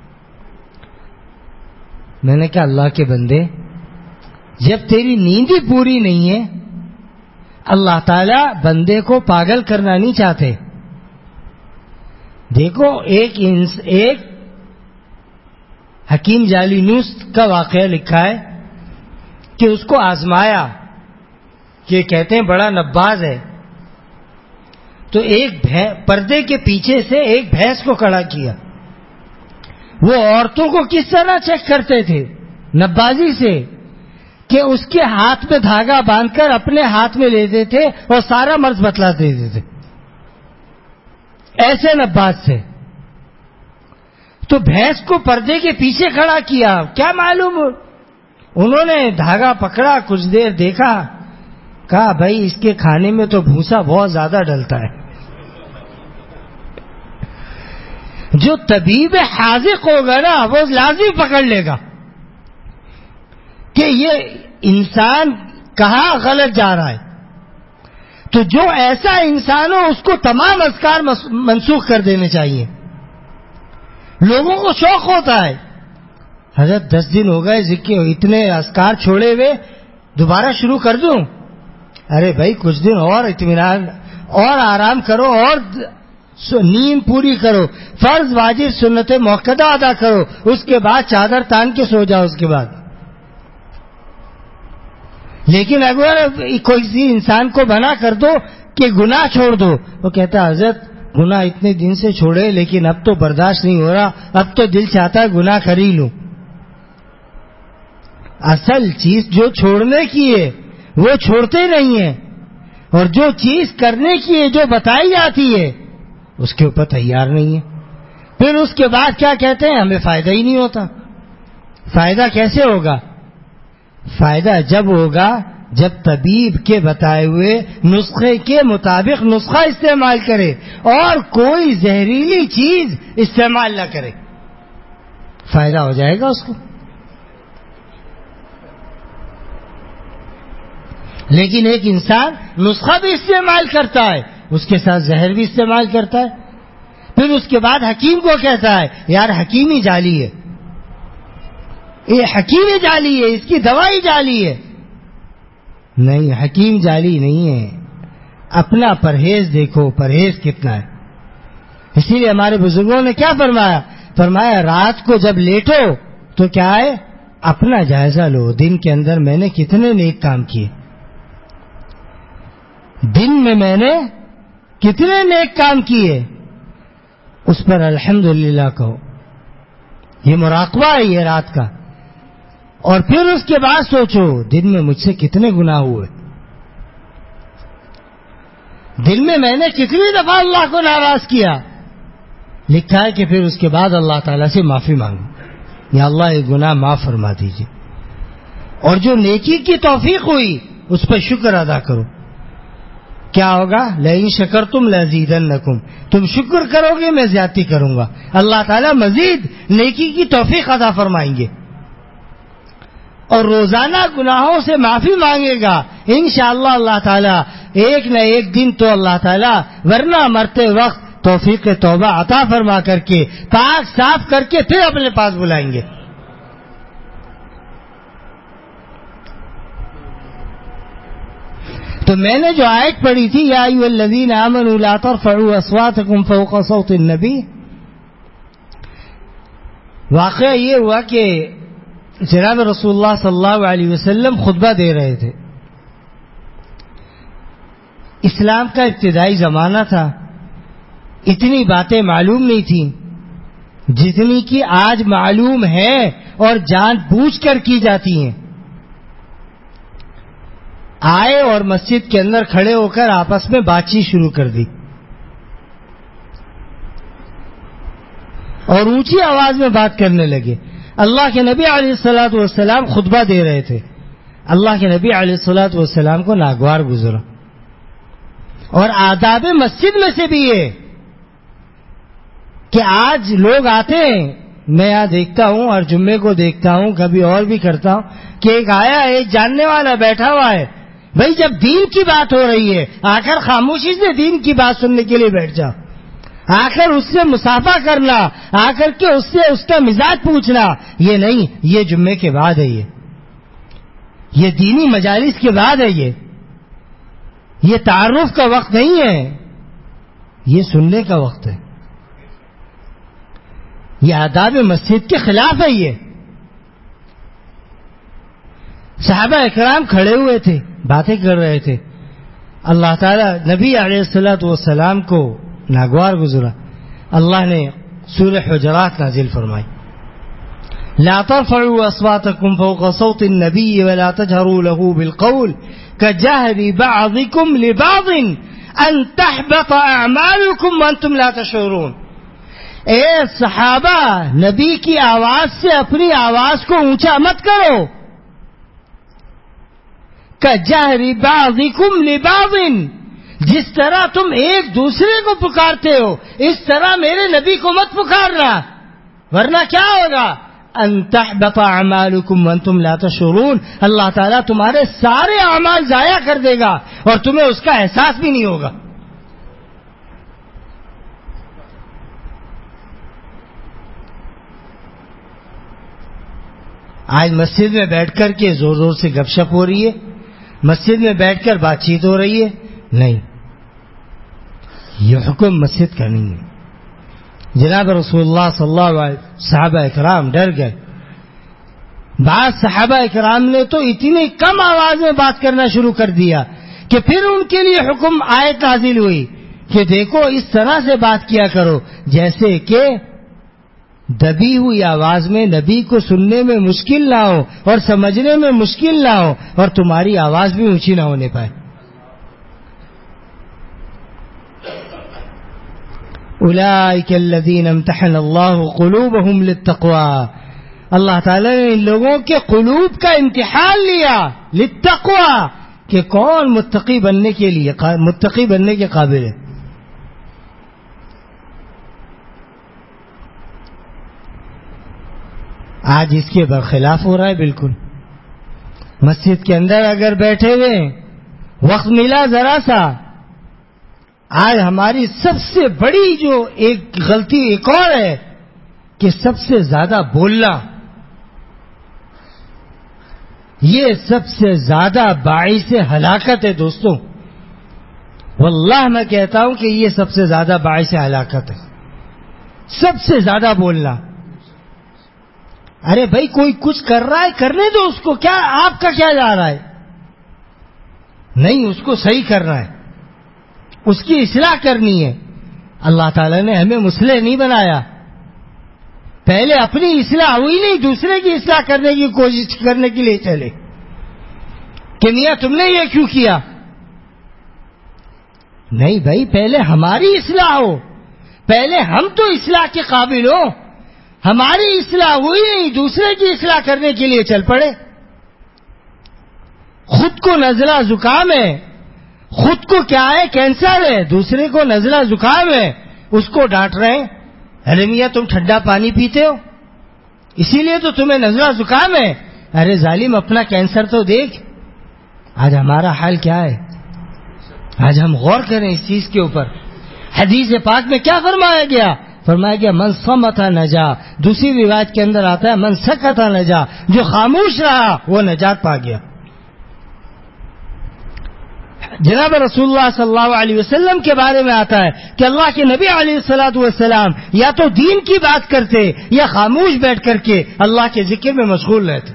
میں نے کہا اللہ کے بندے، جب تیری نیند ہی پوری نہیں ہے، اللہ تعالیٰ بندے کو پاگل کرنا نہیں چاہتے۔ دیکھو ایک انس ایک حکیم جالینوس کا واقعہ لکھا ہے کہ اس کو آزمایا، کہ کہتے ہیں بڑا نباز ہے، تو ایک پردے کے پیچھے سے ایک بھینس کو کھڑا کیا۔ وہ عورتوں کو کس طرح چیک کرتے تھے؟ نبازی سے، کہ اس کے ہاتھ میں دھاگا باندھ کر اپنے ہاتھ میں لیتے تھے اور سارا مرض بتلا دیتے تھے، ایسے نباز سے۔ تو بھینس کو پردے کے پیچھے کھڑا کیا، کیا معلوم، انہوں نے دھاگا پکڑا، کچھ دیر دیکھا، کہا بھائی اس کے کھانے میں تو بھوسا بہت زیادہ ڈلتا ہے۔ جو طبیب حاذق ہوگا نا وہ لازم پکڑ لے گا کہ یہ انسان کہاں غلط جا رہا ہے۔ تو جو ایسا انسان ہو اس کو تمام اذکار منسوخ کر دینے چاہیے۔ لوگوں کو شوق ہوتا ہے، حضرت دس دن ہو گئے ذکر اتنے اذکار چھوڑے ہوئے، دوبارہ شروع کر دوں؟ ارے بھائی کچھ دن اور اطمینان اور آرام کرو، اور نیند پوری کرو، فرض واجب سنت موقدہ ادا کرو، اس کے بعد چادر تان کے سو جاؤ اس کے بعد۔ لیکن اگر کوئی انسان کو بنا کر دو کہ گناہ چھوڑ دو، وہ کہتا ہے حضرت گناہ اتنے دن سے چھوڑے لیکن اب تو برداشت نہیں ہو رہا، اب تو دل چاہتا ہے گناہ کر ہی لوں۔ اصل چیز جو چھوڑنے کی ہے وہ چھوڑتے نہیں ہیں، اور جو چیز کرنے کی ہے جو بتائی جاتی ہے اس کے اوپر تیار نہیں ہے۔ پھر اس کے بعد کیا کہتے ہیں؟ ہمیں فائدہ ہی نہیں ہوتا۔ فائدہ کیسے ہوگا فائدہ جب ہوگا جب طبیب کے بتائے ہوئے نسخے کے مطابق نسخہ استعمال کرے اور کوئی زہریلی چیز استعمال نہ کرے، فائدہ ہو جائے گا اس کو۔ لیکن ایک انسان نسخہ بھی استعمال کرتا ہے، اس کے ساتھ زہر بھی استعمال کرتا ہے، پھر اس کے بعد حکیم کو کہتا ہے یار حکیم ہی جعلی ہے، یہ حکیم ہی جعلی ہے، اس کی دوائی جعلی ہے۔ نہیں، حکیم جعلی نہیں ہے، اپنا پرہیز دیکھو، پرہیز کتنا ہے۔ اسی لیے ہمارے بزرگوں نے کیا فرمایا؟ فرمایا رات کو جب لیٹو تو کیا ہے، اپنا جائزہ لو، دن کے اندر میں نے کتنے نیک کام کیے، دن میں میں نے کتنے نیک کام کیے، اس پر الحمدللہ کہو۔ یہ مراقبہ ہے یہ رات کا، اور پھر اس کے بعد سوچو دن میں مجھ سے کتنے گناہ ہوئے، دن میں میں نے کتنی دفعہ اللہ کو ناراض کیا۔ لکھا ہے کہ پھر اس کے بعد اللہ تعالیٰ سے معافی مانگو، یا اللہ یہ گناہ معاف فرما دیجیے، اور جو نیکی کی توفیق ہوئی اس پر شکر ادا کرو۔ کیا ہوگا؟ لئن شکرتم لازیدنکم، تم شکر کرو گے میں زیادتی کروں گا، اللہ تعالیٰ مزید نیکی کی توفیق عطا فرمائیں گے، اور روزانہ گناہوں سے معافی مانگے گا انشاءاللہ اللہ تعالیٰ ایک نہ ایک دن تو اللہ تعالیٰ ورنہ مرتے وقت توفیق توبہ عطا فرما کر کے پاک صاف کر کے پھر اپنے پاس بلائیں گے۔ تو میں نے جو آیت پڑھی تھی یا ایھا الذین آمنوا لا ترفعوا اصواتکم فوق صوت النبی، واقعہ یہ ہوا کہ جناب رسول اللہ صلی اللہ علیہ وسلم خطبہ دے رہے تھے۔ اسلام کا ابتدائی زمانہ تھا، اتنی باتیں معلوم نہیں تھیں جتنی کہ آج معلوم ہے اور جان بوجھ کر کی جاتی ہیں۔ آئے اور مسجد کے اندر کھڑے ہو کر آپس میں بات چیت شروع کر دی، اور اونچی آواز میں بات کرنے لگے۔ اللہ کے نبی علیہ الصلوۃ والسلام خطبہ دے رہے تھے، اللہ کے نبی علیہ الصلوۃ والسلام کو ناگوار گزرا۔ اور آداب مسجد میں سے بھی یہ کہ آج لوگ آتے ہیں، میں یہاں دیکھتا ہوں اور جمعے کو دیکھتا ہوں، کبھی اور بھی کرتا ہوں کہ ایک آیا ایک جاننے والا بیٹھا ہوا ہے، بھائی جب دین کی بات ہو رہی ہے آ کر خاموشی سے دین کی بات سننے کے لیے بیٹھ جاؤ، آ کر اس سے مصافحہ کرنا، آ کر کے اس سے اس کا مزاج پوچھنا، یہ نہیں، یہ جمعے کے بعد ہے، یہ یہ دینی مجالس کے بعد ہے، یہ یہ تعارف کا وقت نہیں ہے، یہ سننے کا وقت ہے، یہ آداب مسجد کے خلاف ہے۔ یہ صحابہ اکرام کھڑے ہوئے تھے، باتیں کر رہے تھے، اللہ تعالیٰ نبی علیہ الصلوۃ والسلام کو ناگوار گزرا۔ اللہ نے سورہ حجرات نازل فرمائی، لا ترفعوا اصواتکم فوق صوت النبی ولا تجهروا له بالقول كجهر بعضكم لبعض ان تحبط اعمالكم وانتم لا تشعرون۔ اے صحابہ، نبی کی آواز سے اپنی آواز کو اونچا مت کرو، کجہر بعضکم لبعض، جس طرح تم ایک دوسرے کو پکارتے ہو اس طرح میرے نبی کو مت پکارنا، ورنہ کیا ہوگا؟ ان تحبط اعمالکم وانتم لا تشعرون، اللہ تعالیٰ تمہارے سارے اعمال ضائع کر دے گا اور تمہیں اس کا احساس بھی نہیں ہوگا۔ آج مسجد میں بیٹھ کر کے زور زور سے گپ شپ ہو رہی ہے، مسجد میں بیٹھ کر بات چیت ہو رہی ہے، نہیں، یہ حکم مسجد کا نہیں ہے۔ جناب رسول اللہ صلی اللہ علیہ وسلم، صحابہ اکرام ڈر گئے۔ بعض صحابہ اکرام نے تو اتنی کم آواز میں بات کرنا شروع کر دیا کہ پھر ان کے لیے حکم آیت نازل ہوئی کہ دیکھو اس طرح سے بات کیا کرو جیسے کہ دبی ہوئی آواز میں نبی کو سننے میں مشکل نہ ہو اور سمجھنے میں مشکل نہ ہو اور تمہاری آواز بھی اونچی نہ ہونے پائے۔ اولئک الذین امتحن اللہ قلوبہم للتقوی اللہ تعالیٰ نے ان لوگوں کے قلوب کا امتحان لیا للتقوی کہ کون متقی بننے کے لیے متقی بننے کے قابل ہے. آج اس کے برخلاف ہو رہا ہے بالکل. مسجد کے اندر اگر بیٹھے ہوئے وقت ملا ذرا سا، آج ہماری سب سے بڑی جو ایک غلطی ایک اور ہے کہ سب سے زیادہ بولنا، یہ سب سے زیادہ باعث ہلاکت ہے دوستوں. واللہ میں کہتا ہوں کہ یہ سب سے زیادہ باعث ہلاکت ہے، سب سے زیادہ بولنا. ارے بھائی کوئی کچھ کر رہا ہے کرنے دو اس کو، کیا آپ کا کیا جا رہا ہے؟ نہیں، اس کو صحیح کرنا ہے، اس کی اصلاح کرنی ہے. اللہ تعالیٰ نے ہمیں مصلح نہیں بنایا. پہلے اپنی اصلاح ہوئی نہیں، دوسرے کی اصلاح کرنے کی کوشش کرنے کے لیے چلے کہ میاں تم نے یہ کیوں کیا. نہیں بھائی، پہلے ہماری اصلاح ہو، پہلے ہم تو اصلاح کے قابل ہو. ہماری اصلاح ہوئی نہیں، دوسرے کی اصلاح کرنے کے لیے چل پڑے. خود کو نزلہ زکام ہے، خود کو کیا ہے کینسر ہے، دوسرے کو نزلہ زکام ہے، اس کو ڈانٹ رہے ہیں. ارے میاں تم ٹھنڈا پانی پیتے ہو اسی لیے تو تمہیں نزلہ زکام ہے. ارے ظالم اپنا کینسر تو دیکھ. آج ہمارا حال کیا ہے؟ آج ہم غور کریں اس چیز کے اوپر. حدیث پاک میں کیا فرمایا گیا؟ فرمایا گیا من صمت نجا. دوسری روایت کے اندر آتا ہے من سکت نجا، جو خاموش رہا وہ نجات پا گیا. جناب رسول اللہ صلی اللہ علیہ وسلم کے بارے میں آتا ہے کہ اللہ کے نبی علیہ الصلوۃ والسلام یا تو دین کی بات کرتے یا خاموش بیٹھ کر کے اللہ کے ذکر میں مشغول رہتے.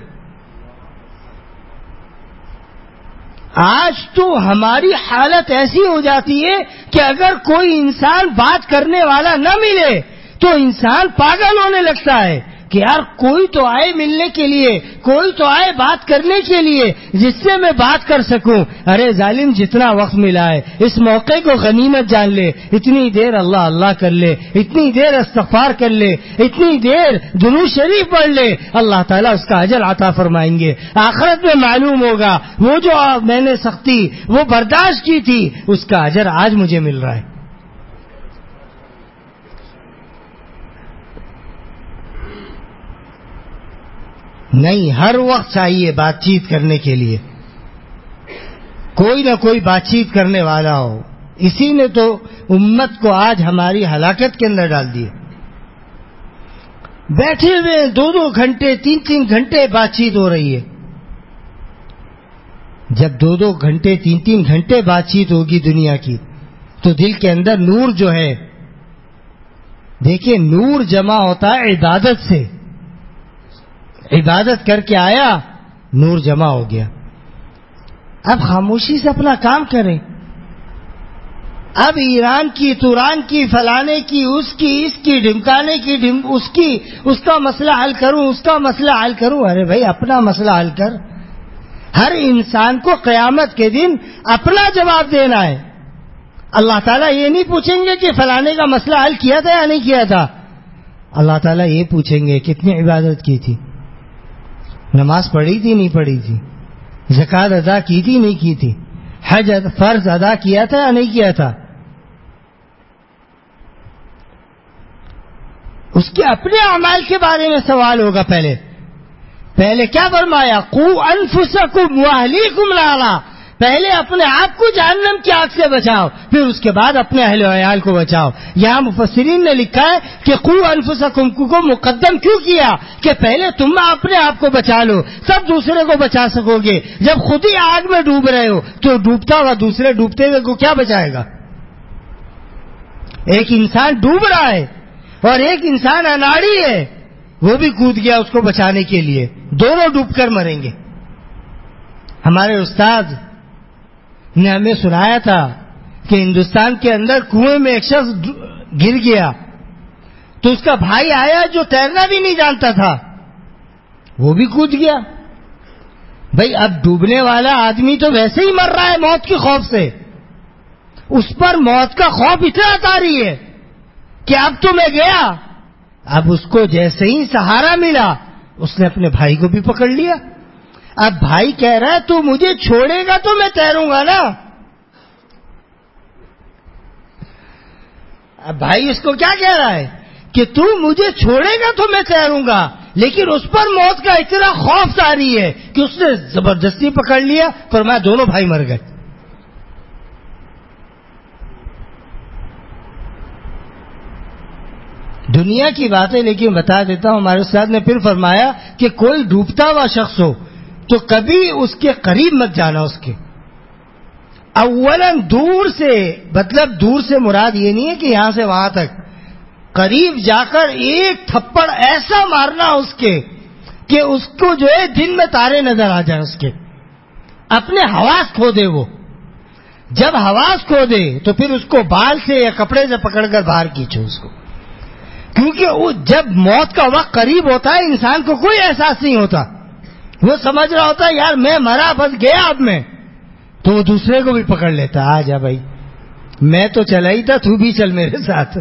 آج تو ہماری حالت ایسی ہو جاتی ہے کہ اگر کوئی انسان بات کرنے والا نہ ملے تو انسان پاگل ہونے لگتا ہے کہ یار کوئی تو آئے ملنے کے لیے، کوئی تو آئے بات کرنے کے لیے جس سے میں بات کر سکوں. ارے ظالم جتنا وقت ملا ہے اس موقع کو غنیمت جان لے. اتنی دیر اللہ اللہ کر لے، اتنی دیر استغفار کر لے، اتنی دیر درود شریف پڑھ لے، اللہ تعالیٰ اس کا اجر عطا فرمائیں گے. آخرت میں معلوم ہوگا وہ جو میں نے سختی وہ برداشت کی تھی اس کا اجر آج مجھے مل رہا ہے. نہیں، ہر وقت چاہیے بات چیت کرنے کے لیے کوئی نہ کوئی بات چیت کرنے والا ہو. اسی نے تو امت کو آج ہماری ہلاکت کے اندر ڈال دیے. بیٹھے ہوئے دو دو گھنٹے تین تین گھنٹے بات چیت ہو رہی ہے. جب دو دو گھنٹے تین تین گھنٹے بات چیت ہوگی دنیا کی تو دل کے اندر نور جو ہے، دیکھیں نور جمع ہوتا ہے عبادت سے. عبادت کر کے آیا نور جمع ہو گیا. اب خاموشی سے اپنا کام کریں. اب ایران کی توران کی فلانے کی اس کی اس کی ڈھمکانے کی ڈھم اس کی اس کا مسئلہ حل کروں اس کا مسئلہ حل کروں. ارے بھائی اپنا مسئلہ حل کر. ہر انسان کو قیامت کے دن اپنا جواب دینا ہے. اللہ تعالیٰ یہ نہیں پوچھیں گے کہ فلانے کا مسئلہ حل کیا تھا یا نہیں کیا تھا. اللہ تعالیٰ یہ پوچھیں گے کتنی عبادت کی تھی، نماز پڑھی تھی نہیں پڑھی تھی، زکوٰۃ ادا کی تھی نہیں کی تھی، حج فرض ادا کیا تھا یا نہیں کیا تھا. اس کے اپنے اعمال کے بارے میں سوال ہوگا. پہلے پہلے کیا فرمایا؟ قو انفسکم واہلیکم نارا. پہلے اپنے آپ کو جہنم کی آگ سے بچاؤ، پھر اس کے بعد اپنے اہل و عیال کو بچاؤ. یہاں مفسرین نے لکھا ہے کہ قو انفسکم کو مقدم کیوں کیا کہ پہلے تم اپنے آپ کو بچا لو سب دوسرے کو بچا سکو گے. جب خود ہی آگ میں ڈوب رہے ہو تو ڈوبتا ہوا دوسرے ڈوبتے ہوئے کو کیا بچائے گا؟ ایک انسان ڈوب رہا ہے اور ایک انسان اناڑی ہے، وہ بھی کود گیا اس کو بچانے کے لیے، دونوں ڈوب کر مریں گے. ہمارے استاد نے ہمیں سنایا تھا کہ ہندوستان کے اندر کنویں میں ایک شخص گر گیا تو اس کا بھائی آیا جو تیرنا بھی نہیں جانتا تھا، وہ بھی کود گیا. بھائی اب ڈوبنے والا آدمی تو ویسے ہی مر رہا ہے موت کے خوف سے، اس پر موت کا خوف اتنا طاری ہے کہ اب تو میں گیا. اب اس کو جیسے ہی سہارا ملا اس نے اپنے بھائی کو بھی پکڑ لیا. اب بھائی کہہ رہا ہے تو مجھے چھوڑے گا تو میں تیروں گا نا. اب بھائی اس کو کیا کہہ رہا ہے کہ تو مجھے چھوڑے گا تو میں تیروں گا, لیکن اس پر موت کا اتنا خوف طاری ہے کہ اس نے زبردستی پکڑ لیا, فرمایا دونوں بھائی مر گئے. دنیا کی باتیں لیکن بتا دیتا ہوں, ہمارے استاد نے پھر فرمایا کہ کوئی ڈوبتا ہوا شخص ہو تو کبھی اس کے قریب مت جانا. اس کے اولاً دور سے, مطلب دور سے مراد یہ نہیں ہے کہ یہاں سے وہاں تک, قریب جا کر ایک تھپڑ ایسا مارنا اس کے کہ اس کو جو ہے دن میں تارے نظر آ جائیں, اس کے اپنے حواس کھو دے. وہ جب حواس کھو دے تو پھر اس کو بال سے یا کپڑے سے پکڑ کر باہر کھینچو اس کو, کیونکہ وہ جب موت کا وقت قریب ہوتا ہے انسان کو کوئی احساس نہیں ہوتا. وہ سمجھ رہا ہوتا ہے یار میں مرا, بس گیا اب میں, تو وہ دوسرے کو بھی پکڑ لیتا, آ جا بھائی میں تو چلا ہی تھا, تو بھی چل میرے ساتھ.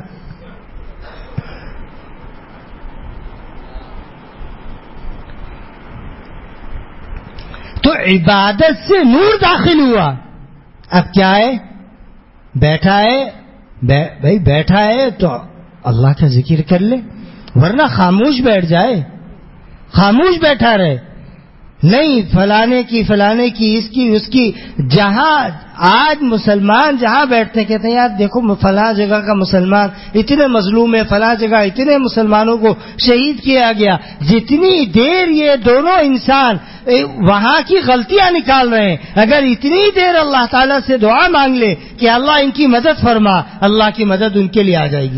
تو عبادت سے نور داخل ہوا. اب کیا ہے, بیٹھا ہے بھائی, بیٹھا ہے تو اللہ کا ذکر کر لے, ورنہ خاموش بیٹھ جائے, خاموش بیٹھا رہے. نہیں فلانے کی فلانے کی اس کی اس کی. جہاں آج مسلمان جہاں بیٹھتے ہیں کہتے ہیں یار دیکھو فلاں جگہ کا مسلمان اتنے مظلوم ہے, فلاں جگہ اتنے مسلمانوں کو شہید کیا گیا. جتنی دیر یہ دونوں انسان وہاں کی غلطیاں نکال رہے ہیں, اگر اتنی دیر اللہ تعالیٰ سے دعا مانگ لے کہ اللہ ان کی مدد فرما, اللہ کی مدد ان کے لیے آ جائے گی.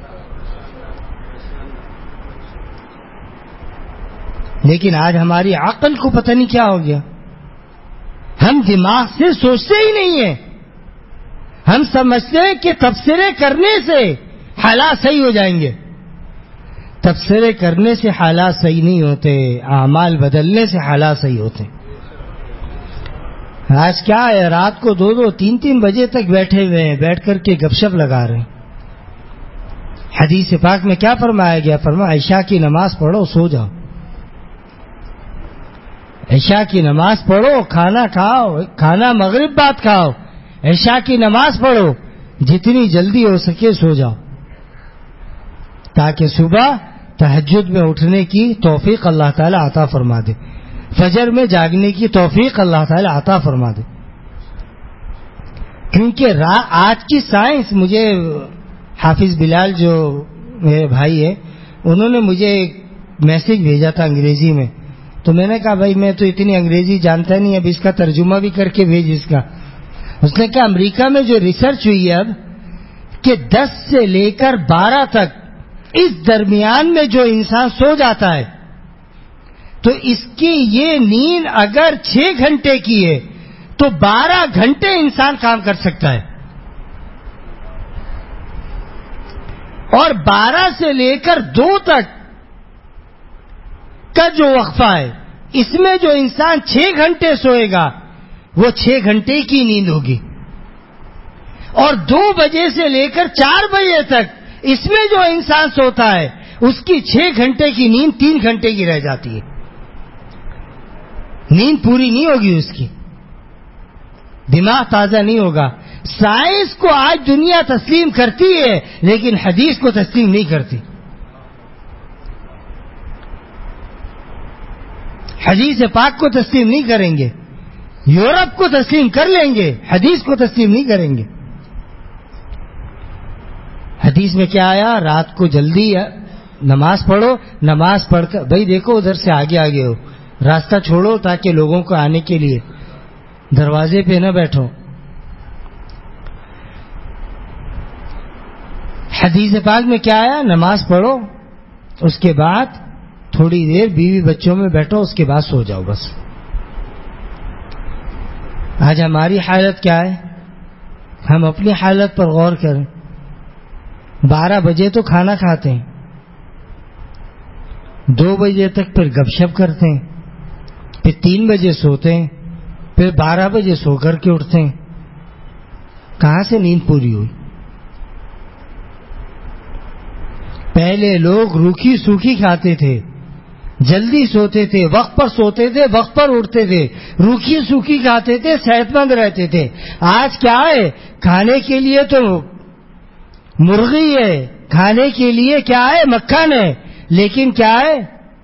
لیکن آج ہماری عقل کو پتہ نہیں کیا ہو گیا, ہم دماغ سے سوچتے ہی نہیں ہیں. ہم سمجھتے ہیں کہ تبصرے کرنے سے حالات صحیح ہو جائیں گے. تبصرے کرنے سے حالات صحیح نہیں ہوتے, اعمال بدلنے سے حالات صحیح ہوتے. آج کیا ہے, رات کو دو دو تین تین بجے تک بیٹھے ہوئے ہیں, بیٹھ کر کے گپ شپ لگا رہے ہیں. حدیث پاک میں کیا فرمایا گیا, فرمایا عشاء کی نماز پڑھو سو جاؤ. عشاء کی نماز پڑھو, کھانا کھاؤ, کھانا مغرب بعد کھاؤ, عشاء کی نماز پڑھو, جتنی جلدی ہو سکے سو جاؤ, تاکہ صبح تہجد میں اٹھنے کی توفیق اللہ تعالی عطا فرما دے, فجر میں جاگنے کی توفیق اللہ تعالی عطا فرما دے. کیونکہ آج کی سائنس, مجھے حافظ بلال جو میرے بھائی ہیں انہوں نے مجھے ایک میسج بھیجا تھا انگریزی میں, تو میں نے کہا بھائی میں تو اتنی انگریزی جانتا نہیں, اب اس کا ترجمہ بھی کر کے بھیج اس کا. اس نے کہا امریکہ میں جو ریسرچ ہوئی ہے اب کہ دس سے لے کر بارہ تک اس درمیان میں جو انسان سو جاتا ہے تو اس کی یہ نیند اگر چھ گھنٹے کی ہے تو بارہ گھنٹے انسان کام کر سکتا ہے, اور بارہ سے لے کر دو تک کا جو وقفہ ہے اس میں جو انسان چھ گھنٹے سوئے گا وہ چھ گھنٹے کی نیند ہوگی, اور دو بجے سے لے کر چار بجے تک اس میں جو انسان سوتا ہے اس کی چھ گھنٹے کی نیند تین گھنٹے کی رہ جاتی ہے, نیند پوری نہیں ہوگی اس کی, دماغ تازہ نہیں ہوگا. سائنس کو آج دنیا تسلیم کرتی ہے لیکن حدیث کو تسلیم نہیں کرتی. حدیث پاک کو تسلیم نہیں کریں گے, یورپ کو تسلیم کر لیں گے, حدیث کو تسلیم نہیں کریں گے. حدیث میں کیا آیا, رات کو جلدی نماز پڑھو, نماز پڑھ کر بھائی دیکھو ادھر سے آگے آگے ہو, راستہ چھوڑو تاکہ لوگوں کو آنے کے لیے دروازے پہ نہ بیٹھو. حدیث پاک میں کیا آیا, نماز پڑھو, اس کے بعد تھوڑی دیر بیوی بچوں میں بیٹھو, اس کے بعد سو جاؤ بس. آج ہماری حالت کیا ہے, ہم اپنی حالت پر غور کریں. بارہ بجے تو کھانا کھاتے ہیں, دو بجے تک پھر گپ شپ کرتے ہیں, پھر تین بجے سوتے ہیں, پھر بارہ بجے سو کر کے اٹھتے ہیں. کہاں سے نیند پوری ہوئی؟ پہلے لوگ روکھی سوکھی کھاتے تھے, جلدی سوتے تھے، وقت پر سوتے تھے، وقت پر اٹھتے تھے، روکھی سوکھی کھاتے تھے، صحت مند رہتے تھے. آج کیا ہے؟ کھانے کے لیے تو مرغی ہے، کھانے کے لیے کیا ہے؟ مکھن ہے، لیکن کیا ہے؟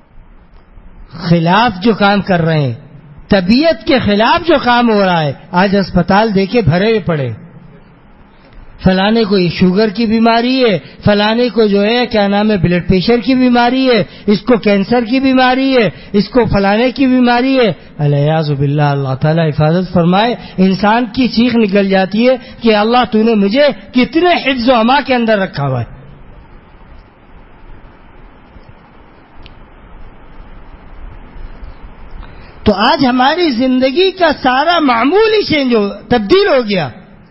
خلاف جو کام کر رہے ہیں، طبیعت کے خلاف جو کام ہو رہا ہے. آج اسپتال دیکھے بھرے پڑے، فلانے کو شوگر کی بیماری ہے، فلانے کو جو ہے کیا نام ہے بلڈ پریشر کی بیماری ہے، اس کو کینسر کی بیماری ہے، اس کو فلانے کی بیماری ہے. الیاذ باللہ، اللہ تعالیٰ حفاظت فرمائے. انسان کی چیخ نکل جاتی ہے کہ اللہ تو نے مجھے کتنے حفظ و اما کے اندر رکھا ہوا ہے. تو آج ہماری زندگی کا سارا معمول ہی چینج ہو تبدیل ہو گیا.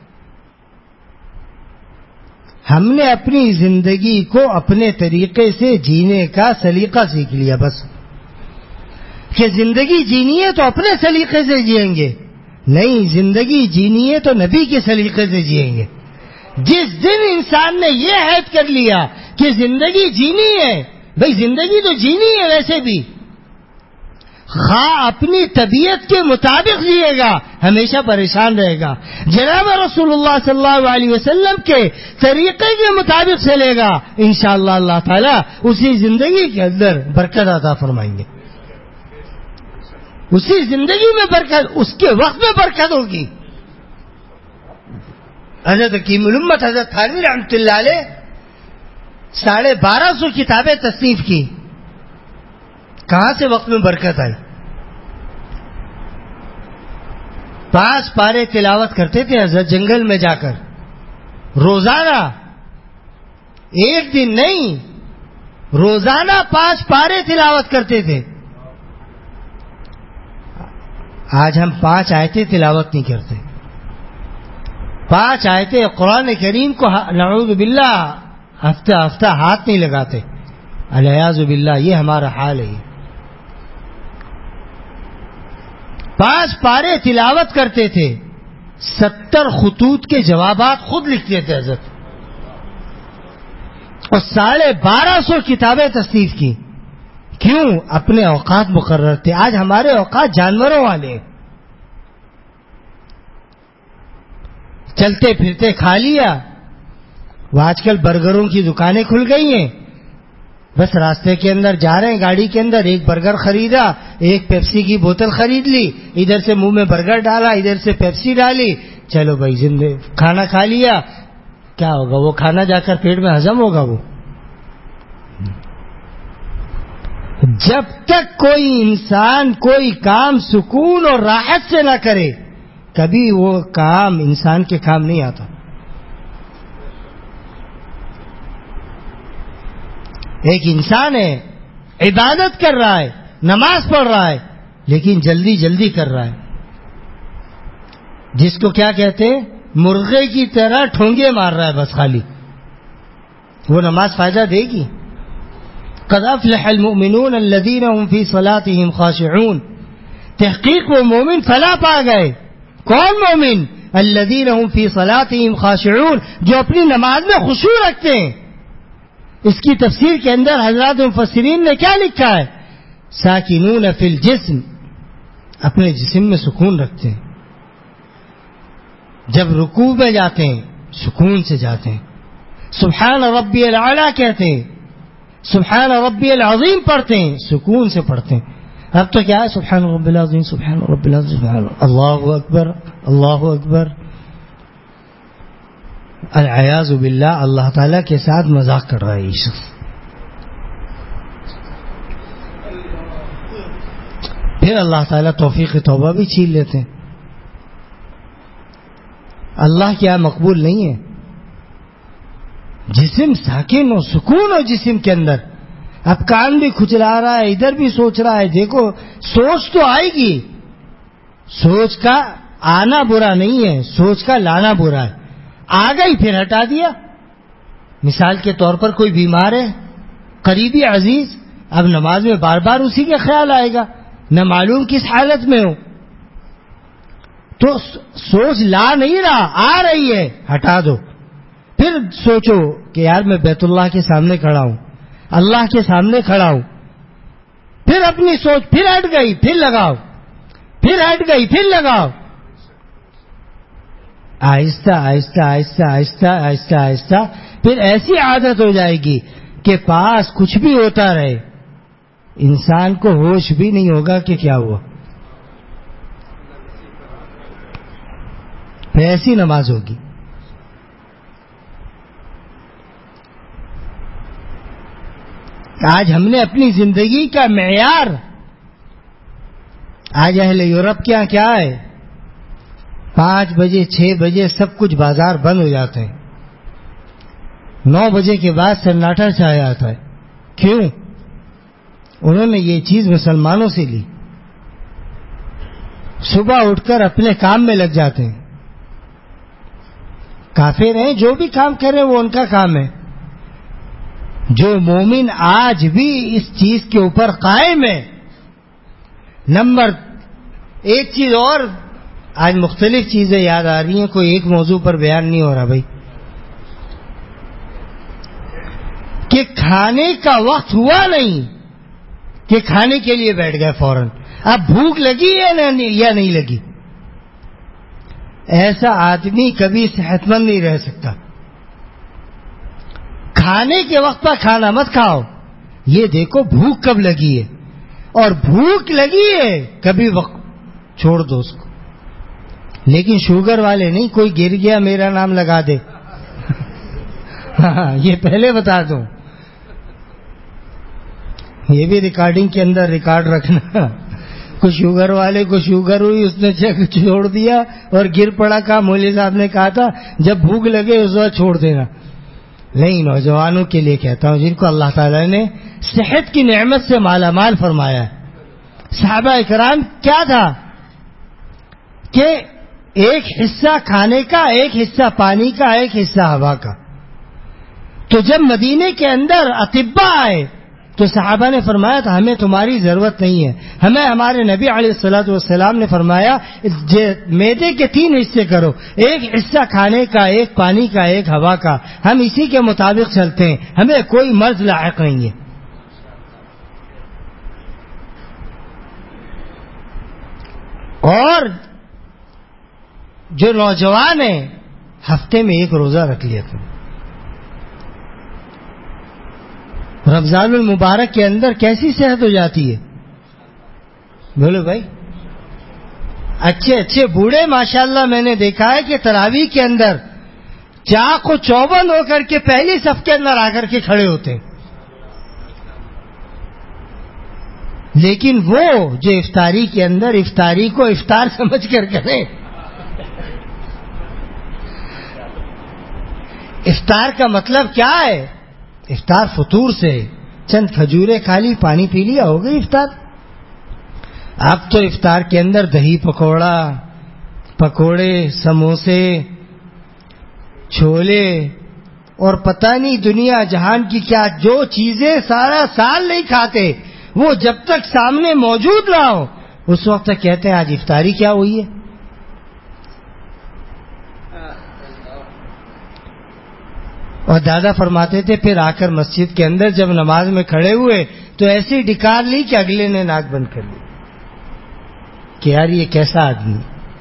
ہم نے اپنی زندگی کو اپنے طریقے سے جینے کا سلیقہ سیکھ لیا. بس کہ زندگی جینی ہے تو اپنے سلیقے سے جئیں گے، نہیں، زندگی جینی ہے تو نبی کے سلیقے سے جئیں گے. جس دن انسان نے یہ عہد کر لیا کہ زندگی جینی ہے، بھئی زندگی تو جینی ہے ویسے بھی، خواہ اپنی طبیعت کے مطابق جیے گا ہمیشہ پریشان رہے گا. جناب رسول اللہ صلی اللہ علیہ وسلم کے طریقے کے مطابق چلے گا، انشاءاللہ اللہ تعالیٰ اسی زندگی کے اندر برکت عطا فرمائیں گے. اسی زندگی میں برکت، اس کے وقت میں برکت ہوگی. حضرت حکیم الامت حضرت تھانوی رحمۃ اللہ علیہ ساڑھے بارہ سو کتابیں تصنیف کی. کہاں سے وقت میں برکت آئی؟ پانچ پارے تلاوت کرتے تھے حضرت جنگل میں جا کر روزانہ، ایک دن نہیں، روزانہ پانچ پارے تلاوت کرتے تھے. آج ہم پانچ آیتیں تلاوت نہیں کرتے. پانچ آیتیں قرآن کریم کو نعوذ باللہ ہفتہ ہفتہ ہاتھ نہیں لگاتے. الیاذ باللہ، یہ ہمارا حال ہے. پانچ پارے تلاوت کرتے تھے، ستر خطوط کے جوابات خود لکھتے تھے حضرت، اور ساڑھے بارہ سو کتابیں تصنیف کی. کیوں؟ اپنے اوقات مقرر تھے. آج ہمارے اوقات جانوروں والے ہیں. چلتے پھرتے کھا لیا. وہ آج کل برگروں کی دکانیں کھل گئی ہیں، بس راستے کے اندر جا رہے ہیں، گاڑی کے اندر ایک برگر خریدا، ایک پیپسی کی بوتل خرید لی، ادھر سے منہ میں برگر ڈالا، ادھر سے پیپسی ڈالی، چلو بھائی زندگی کھانا کھا لیا. کیا ہوگا؟ وہ کھانا جا کر پیٹ میں ہضم ہوگا. وہ جب تک کوئی انسان کوئی کام سکون اور راحت سے نہ کرے، کبھی وہ کام انسان کے کام نہیں آتا. ایک انسان ہے، عبادت کر رہا ہے، نماز پڑھ رہا ہے، لیکن جلدی جلدی کر رہا ہے، جس کو کیا کہتے ہیں؟ مرغے کی طرح ٹھونگے مار رہا ہے بس خالی. وہ نماز فائدہ دے گی؟ قد افلح المؤمنون الذين هم في صلاتهم خاشعون. تحقیق وہ مومن فلاح پا گئے. کون مومن؟ الذين هم في صلاتهم خاشعون، جو اپنی نماز میں خشوع رکھتے ہیں. اس کی تفسیر کے اندر حضرات مفسرین نے کیا لکھا ہے؟ ساکنون فی الجسم، اپنے جسم میں سکون رکھتے ہیں. جب رکوع میں جاتے ہیں سکون سے جاتے ہیں، سبحان ربی العلی کہتے ہیں، سبحان ربی العظیم پڑھتے ہیں، سکون سے پڑھتے ہیں. اب تو کیا ہے؟ سبحان ربی العظیم، سبحان ربی العظیم، سبحان اللہ اکبر، اللہ اکبر. العیاذ باللہ، اللہ تعالیٰ کے ساتھ مذاق کر رہا ہے یہ شخص. پھر اللہ تعالیٰ توفیق توبہ بھی چھین لیتے ہیں. اللہ کیا مقبول نہیں ہے؟ جسم ساکن ہو، سکون ہو جسم کے اندر. اب کان بھی کھچلا رہا ہے، ادھر بھی سوچ رہا ہے. دیکھو سوچ تو آئے گی، سوچ کا آنا برا نہیں ہے، سوچ کا لانا برا ہے. آ گئی پھر ہٹا دیا. مثال کے طور پر کوئی بیمار ہے، قریبی عزیز، اب نماز میں بار بار اسی کا خیال آئے گا، نہ معلوم کس حالت میں ہو. تو سوچ لا نہیں رہا، آ رہی ہے، ہٹا دو. پھر سوچو کہ یار میں بیت اللہ کے سامنے کھڑا ہوں، اللہ کے سامنے کھڑا ہوں، پھر اپنی سوچ پھر ہٹ گئی پھر لگاؤ، پھر ہٹ گئی پھر لگاؤ. آہستہ آہستہ آہستہ آہستہ آہستہ آہستہ پھر ایسی عادت ہو جائے گی کہ پاس کچھ بھی ہوتا رہے انسان کو ہوش بھی نہیں ہوگا کہ کیا ہوا. پھر ایسی نماز ہوگی. آج ہم نے اپنی زندگی کا معیار، آج اہل یورپ کے یہاں کیا ہے، پانچ بجے چھ بجے سب کچھ بازار بند ہو جاتے ہیں، نو بجے کے بعد سناٹا چھا جاتا ہے. کیوں؟ انہوں نے یہ چیز مسلمانوں سے لی. صبح اٹھ کر اپنے کام میں لگ جاتے ہیں. کافر ہیں جو بھی کام کر رہے ہیں وہ ان کا کام ہے. جو مومن آج بھی اس چیز کے اوپر قائم ہے. نمبر ایک چیز اور، آج مختلف چیزیں یاد آ رہی ہیں، کوئی ایک موضوع پر بیان نہیں ہو رہا بھائی، کہ کھانے کا وقت ہوا نہیں کہ کھانے کے لیے بیٹھ گئے فوراً. اب بھوک لگی ہے یا نہیں لگی. ایسا آدمی کبھی صحت مند نہیں رہ سکتا. کھانے کے وقت پر کھانا مت کھاؤ، یہ دیکھو بھوک کب لگی ہے، اور بھوک لگی ہے کبھی وقت چھوڑ دو اس کو. لیکن شوگر والے نہیں، کوئی گر گیا میرا نام لگا دے. ہاں یہ پہلے بتا دوں، یہ بھی ریکارڈنگ کے اندر ریکارڈ رکھنا. کچھ شوگر والے کو شوگر ہوئی، اس نے چھوڑ دیا اور گر پڑا. کہا مولوی صاحب نے کہا تھا جب بھوک لگے اس وقت چھوڑ دینا. نہیں، نوجوانوں کے لیے کہتا ہوں جن کو اللہ تعالی نے صحت کی نعمت سے مالا مال فرمایا ہے. صحابہ اکرام کیا تھا کہ ایک حصہ کھانے کا، ایک حصہ پانی کا، ایک حصہ ہوا کا. تو جب مدینے کے اندر اطباء آئے تو صحابہ نے فرمایا تھا ہمیں تمہاری ضرورت نہیں ہے. ہمیں ہمارے نبی علیہ الصلوۃ والسلام نے فرمایا میدے کے تین حصے کرو، ایک حصہ کھانے کا، ایک پانی کا، ایک ہوا کا. ہم اسی کے مطابق چلتے ہیں، ہمیں کوئی مرض لاحق نہیں ہے. اور جو نوجوان ہیں ہفتے میں ایک روزہ رکھ لیا تھا. رمضان المبارک کے اندر کیسی صحت ہو جاتی ہے بولو بھائی. اچھے اچھے بوڑھے ماشاءاللہ میں نے دیکھا ہے کہ تراویح کے اندر چاق و چوبند ہو کر کے پہلی صف کے اندر آ کر کے کھڑے ہوتے ہیں. لیکن وہ جو افطاری کے اندر افطاری کو افطار سمجھ کر کریں، افطار کا مطلب کیا ہے؟ افطار فطور سے چند کھجورے کھا لی، پانی پی لیا، ہو گئی افطار. اب تو افطار کے اندر دہی پکوڑا، پکوڑے، سموسے، چھولے اور پتہ نہیں دنیا جہان کی کیا جو چیزیں سارا سال نہیں کھاتے، وہ جب تک سامنے موجود نہ ہو اس وقت تک کہتے ہیں آج افطاری کیا ہوئی ہے. اور دادا فرماتے تھے پھر آ کر مسجد کے اندر جب نماز میں کھڑے ہوئے تو ایسی ڈکار لی کہ اگلے نے ناک بند کر لی کہ یار یہ کیسا آدمی.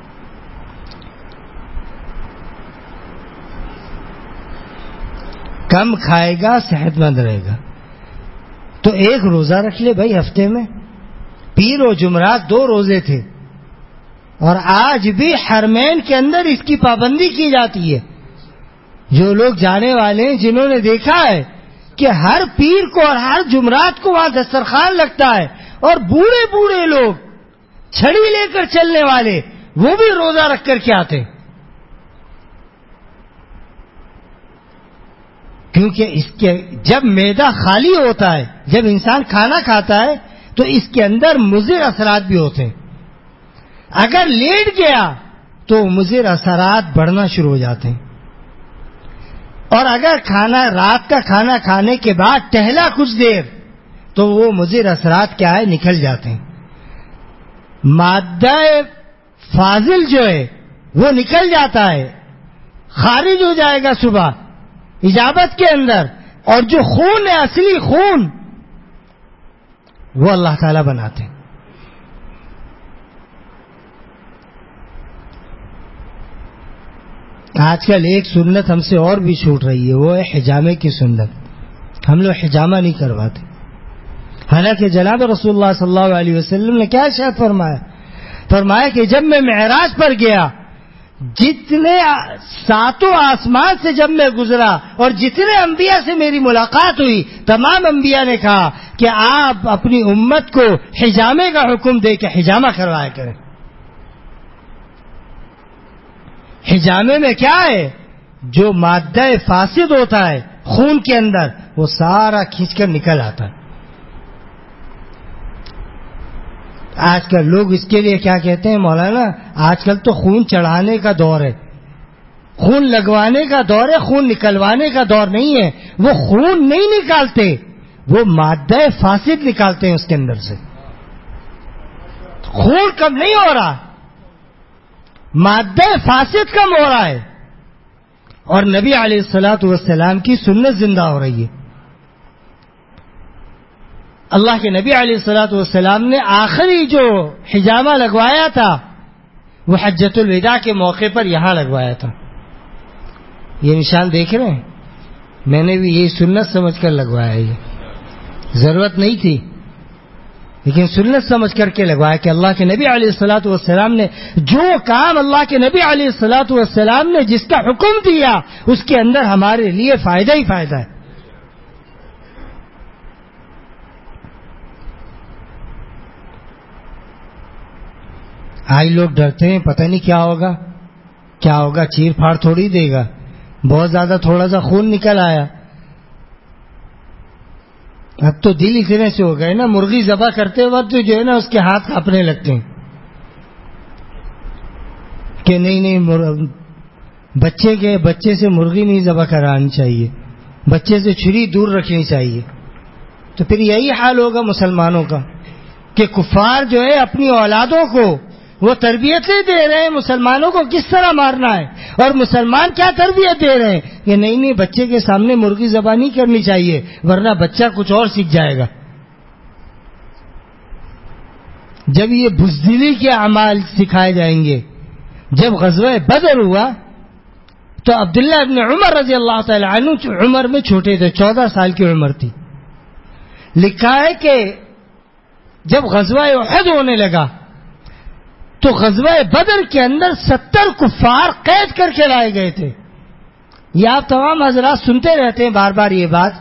کم کھائے گا صحت مند رہے گا. تو ایک روزہ رکھ لے بھائی ہفتے میں. پیر و جمعرات دو روزے تھے اور آج بھی حرمین کے اندر اس کی پابندی کی جاتی ہے. جو لوگ جانے والے ہیں جنہوں نے دیکھا ہے کہ ہر پیر کو اور ہر جمعرات کو وہاں دسترخوان لگتا ہے اور بوڑھے بوڑھے لوگ چھڑی لے کر چلنے والے وہ بھی روزہ رکھ کر کے آتے ہیں. کیونکہ اس کے جب معدہ خالی ہوتا ہے، جب انسان کھانا کھاتا ہے تو اس کے اندر مضر اثرات بھی ہوتے ہیں. اگر لیٹ گیا تو مضر اثرات بڑھنا شروع ہو جاتے ہیں. اور اگر کھانا رات کا کھانا کھانے کے بعد ٹہلا کچھ دیر تو وہ مضر اثرات کیا ہے نکل جاتے ہیں. مادہ فاضل جو ہے وہ نکل جاتا ہے، خارج ہو جائے گا صبح اجابت کے اندر. اور جو خون ہے اصلی خون وہ اللہ تعالیٰ بناتے ہیں. آج کل ایک سنت ہم سے اور بھی چھوٹ رہی ہے، وہ ہے حجامے کی سنت. ہم لوگ حجامہ نہیں کرواتے، حالانکہ جناب رسول اللہ صلی اللہ علیہ وسلم نے کیا ارشاد فرمایا؟ فرمایا کہ جب میں معراج پر گیا، جتنے ساتوں آسمان سے جب میں گزرا اور جتنے انبیاء سے میری ملاقات ہوئی، تمام انبیاء نے کہا کہ آپ اپنی امت کو حجامے کا حکم دے کے حجامہ کروایا کریں. حجامے میں کیا ہے؟ جو مادہ فاسد ہوتا ہے خون کے اندر، وہ سارا کھینچ کر نکل آتا ہے. آج کل لوگ اس کے لیے کیا کہتے ہیں مولانا، آج کل تو خون چڑھانے کا دور ہے، خون لگوانے کا دور ہے، خون نکلوانے کا دور نہیں ہے. وہ خون نہیں نکالتے، وہ مادہ فاسد نکالتے ہیں اس کے اندر سے. خون کم نہیں ہو رہا، مادہ فاسد کم ہو رہا ہے، اور نبی علیہ الصلوۃ والسلام کی سنت زندہ ہو رہی ہے. اللہ کے نبی علیہ الصلوۃ والسلام نے آخری جو حجامہ لگوایا تھا وہ حجۃ الوداع کے موقع پر یہاں لگوایا تھا. یہ نشان دیکھ رہے ہیں؟ میں نے بھی یہی سنت سمجھ کر لگوایا. یہ ضرورت نہیں تھی لیکن سنت سمجھ کر کے لگوایا کہ اللہ کے نبی علیہ الصلوۃ والسلام نے جو کام اللہ کے نبی علیہ الصلوۃ والسلام نے جس کا حکم دیا اس کے اندر ہمارے لیے فائدہ ہی فائدہ ہے. آج لوگ ڈرتے ہیں پتہ نہیں کیا ہوگا کیا ہوگا چیر پھاڑ تھوڑی دے گا. بہت زیادہ تھوڑا سا خون نکل آیا، اب تو دل اتنے سے ہو گئے نا، مرغی ذبح کرتے وقت جو ہے نا اس کے ہاتھ کانپنے لگتے ہیں کہ نہیں نہیں بچے کے بچے سے مرغی نہیں ذبح کرانی چاہیے، بچے سے چھری دور رکھنی چاہیے. تو پھر یہی حال ہوگا مسلمانوں کا کہ کفار جو ہے اپنی اولادوں کو وہ تربیت نہیں دے رہے ہیں مسلمانوں کو کس طرح مارنا ہے، اور مسلمان کیا تربیت دے رہے ہیں کہ نہیں نہیں بچے کے سامنے مرغی ذبح نہیں کرنی چاہیے ورنہ بچہ کچھ اور سیکھ جائے گا. جب یہ بزدلی کے اعمال سکھائے جائیں گے. جب غزوہ بدر ہوا تو عبداللہ ابن عمر رضی اللہ تعالی عنہ عمر میں چھوٹے تھے، چودہ سال کی عمر تھی. لکھا ہے کہ جب غزوہ احد ہونے لگا تو غزوہ بدر کے اندر ستر کفار قید کر کے لائے گئے تھے. یہ آپ تمام حضرات سنتے رہتے ہیں بار بار یہ بات.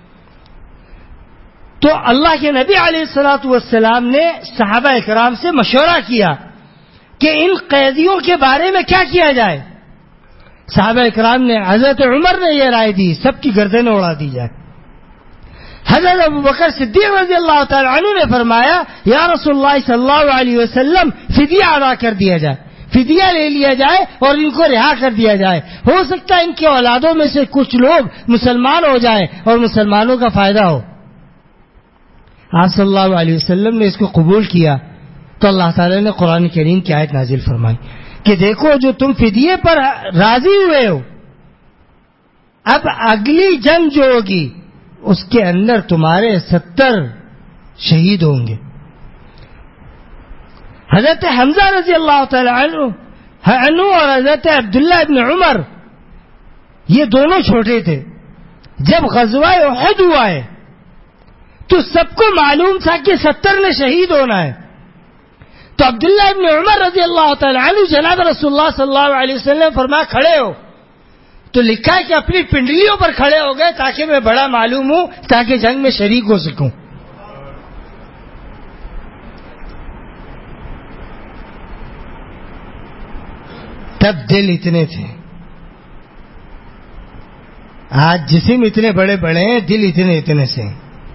تو اللہ کے نبی علیہ الصلوۃ والسلام نے صحابہ اکرام سے مشورہ کیا کہ ان قیدیوں کے بارے میں کیا کیا جائے. صحابہ اکرام نے حضرت عمر نے یہ رائے دی سب کی گردنیں اڑا دی جائے. حضرت ابو بکر صدیق رضی اللہ تعالی عنہ نے فرمایا یا رسول اللہ صلی اللہ علیہ وسلم فدیہ ادا کر دیا جائے، فدیہ لے لیا جائے اور ان کو رہا کر دیا جائے. ہو سکتا ہے ان کے اولادوں میں سے کچھ لوگ مسلمان ہو جائیں اور مسلمانوں کا فائدہ ہو. آپ صلی اللہ علیہ وسلم نے اس کو قبول کیا تو اللہ تعالی نے قرآن کریم کی آیت نازل فرمائی کہ دیکھو جو تم فدیے پر راضی ہوئے ہو، اب اگلی جنگ جو ہوگی اس کے اندر تمہارے ستر شہید ہوں گے. حضرت حمزہ رضی اللہ تعالی عنہ عنہ اور حضرت عبداللہ ابن عمر یہ دونوں چھوٹے تھے. جب غزوہ احد ہوا ہے تو سب کو معلوم تھا کہ ستر نے شہید ہونا ہے. تو عبداللہ ابن عمر رضی اللہ تعالی عنہ جناب رسول اللہ صلی اللہ علیہ وسلم فرمایا کھڑے ہو. تو لکھا ہے کہ اپنی پنڈلیوں پر کھڑے ہو گئے تاکہ میں بڑا معلوم ہوں تاکہ جنگ میں شریک ہو سکوں. تب دل اتنے تھے. آج جسم اتنے بڑے بڑے ہیں، دل اتنے اتنے سے.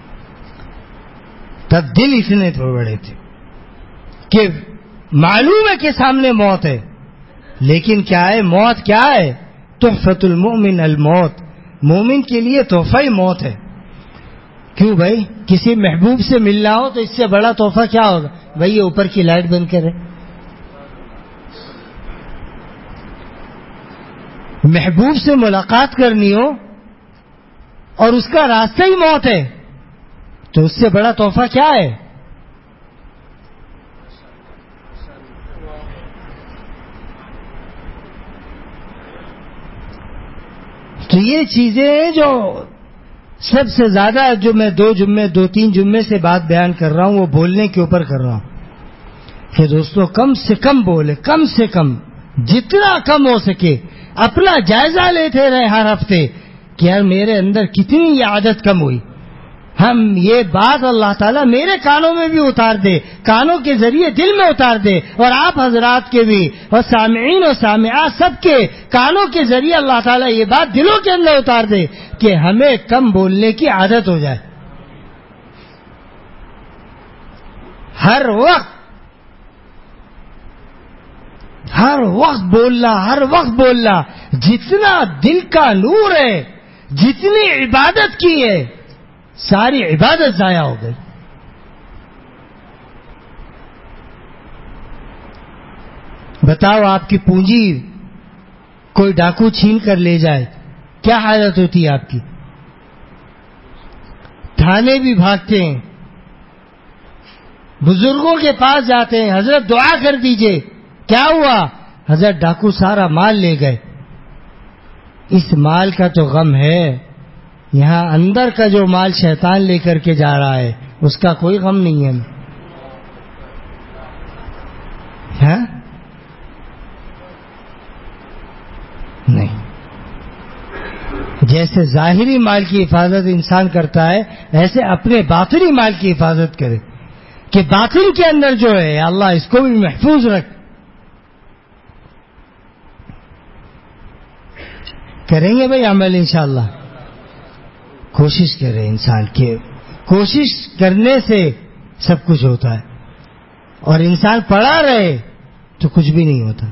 تب دل اتنے بڑے تھے کہ معلوم ہے کہ سامنے موت ہے، لیکن کیا ہے موت کیا ہے؟ تحفۃ المؤمن الموت. مومن کے لیے تحفہ ہی موت ہے. کیوں بھائی؟ کسی محبوب سے ملنا ہو تو اس سے بڑا تحفہ کیا ہوگا؟ بھائی یہ اوپر کی لائٹ بند کرے. محبوب سے ملاقات کرنی ہو اور اس کا راستہ ہی موت ہے تو اس سے بڑا تحفہ کیا ہے؟ تو یہ چیزیں ہیں جو سب سے زیادہ جو میں دو جمعے دو تین جمعے سے بات بیان کر رہا ہوں وہ بولنے کے اوپر کر رہا ہوں کہ دوستو کم سے کم بولے، کم سے کم جتنا کم ہو سکے اپنا جائزہ لیتے رہے ہر ہفتے کہ یار میرے اندر کتنی یہ عادت کم ہوئی. ہم یہ بات اللہ تعالیٰ میرے کانوں میں بھی اتار دے، کانوں کے ذریعے دل میں اتار دے، اور آپ حضرات کے بھی اور سامعین اور سامعات سب کے کانوں کے ذریعے اللہ تعالیٰ یہ بات دلوں کے اندر اتار دے کہ ہمیں کم بولنے کی عادت ہو جائے. ہر وقت ہر وقت بولنا، ہر وقت بولنا، جتنا دل کا نور ہے، جتنی عبادت کی ہے، ساری عبادت ضائع ہو گئی. بتاؤ آپ کی پونجی کوئی ڈاکو چھین کر لے جائے کیا حالت ہوتی ہے آپ کی؟ تھانے بھی بھاگتے ہیں، بزرگوں کے پاس جاتے ہیں، حضرت دعا کر دیجئے. کیا ہوا؟ حضرت ڈاکو سارا مال لے گئے. اس مال کا تو غم ہے، یہاں اندر کا جو مال شیطان لے کر کے جا رہا ہے اس کا کوئی غم نہیں ہے. ہاں نہیں، جیسے ظاہری مال کی حفاظت انسان کرتا ہے ایسے اپنے باطنی مال کی حفاظت کرے کہ باطن کے اندر جو ہے اللہ اس کو بھی محفوظ رکھ. کریں گے بھائی عمل انشاءاللہ. کوشش کرے انسان کے، کوشش کرنے سے سب کچھ ہوتا ہے، اور انسان پڑا رہے تو کچھ بھی نہیں ہوتا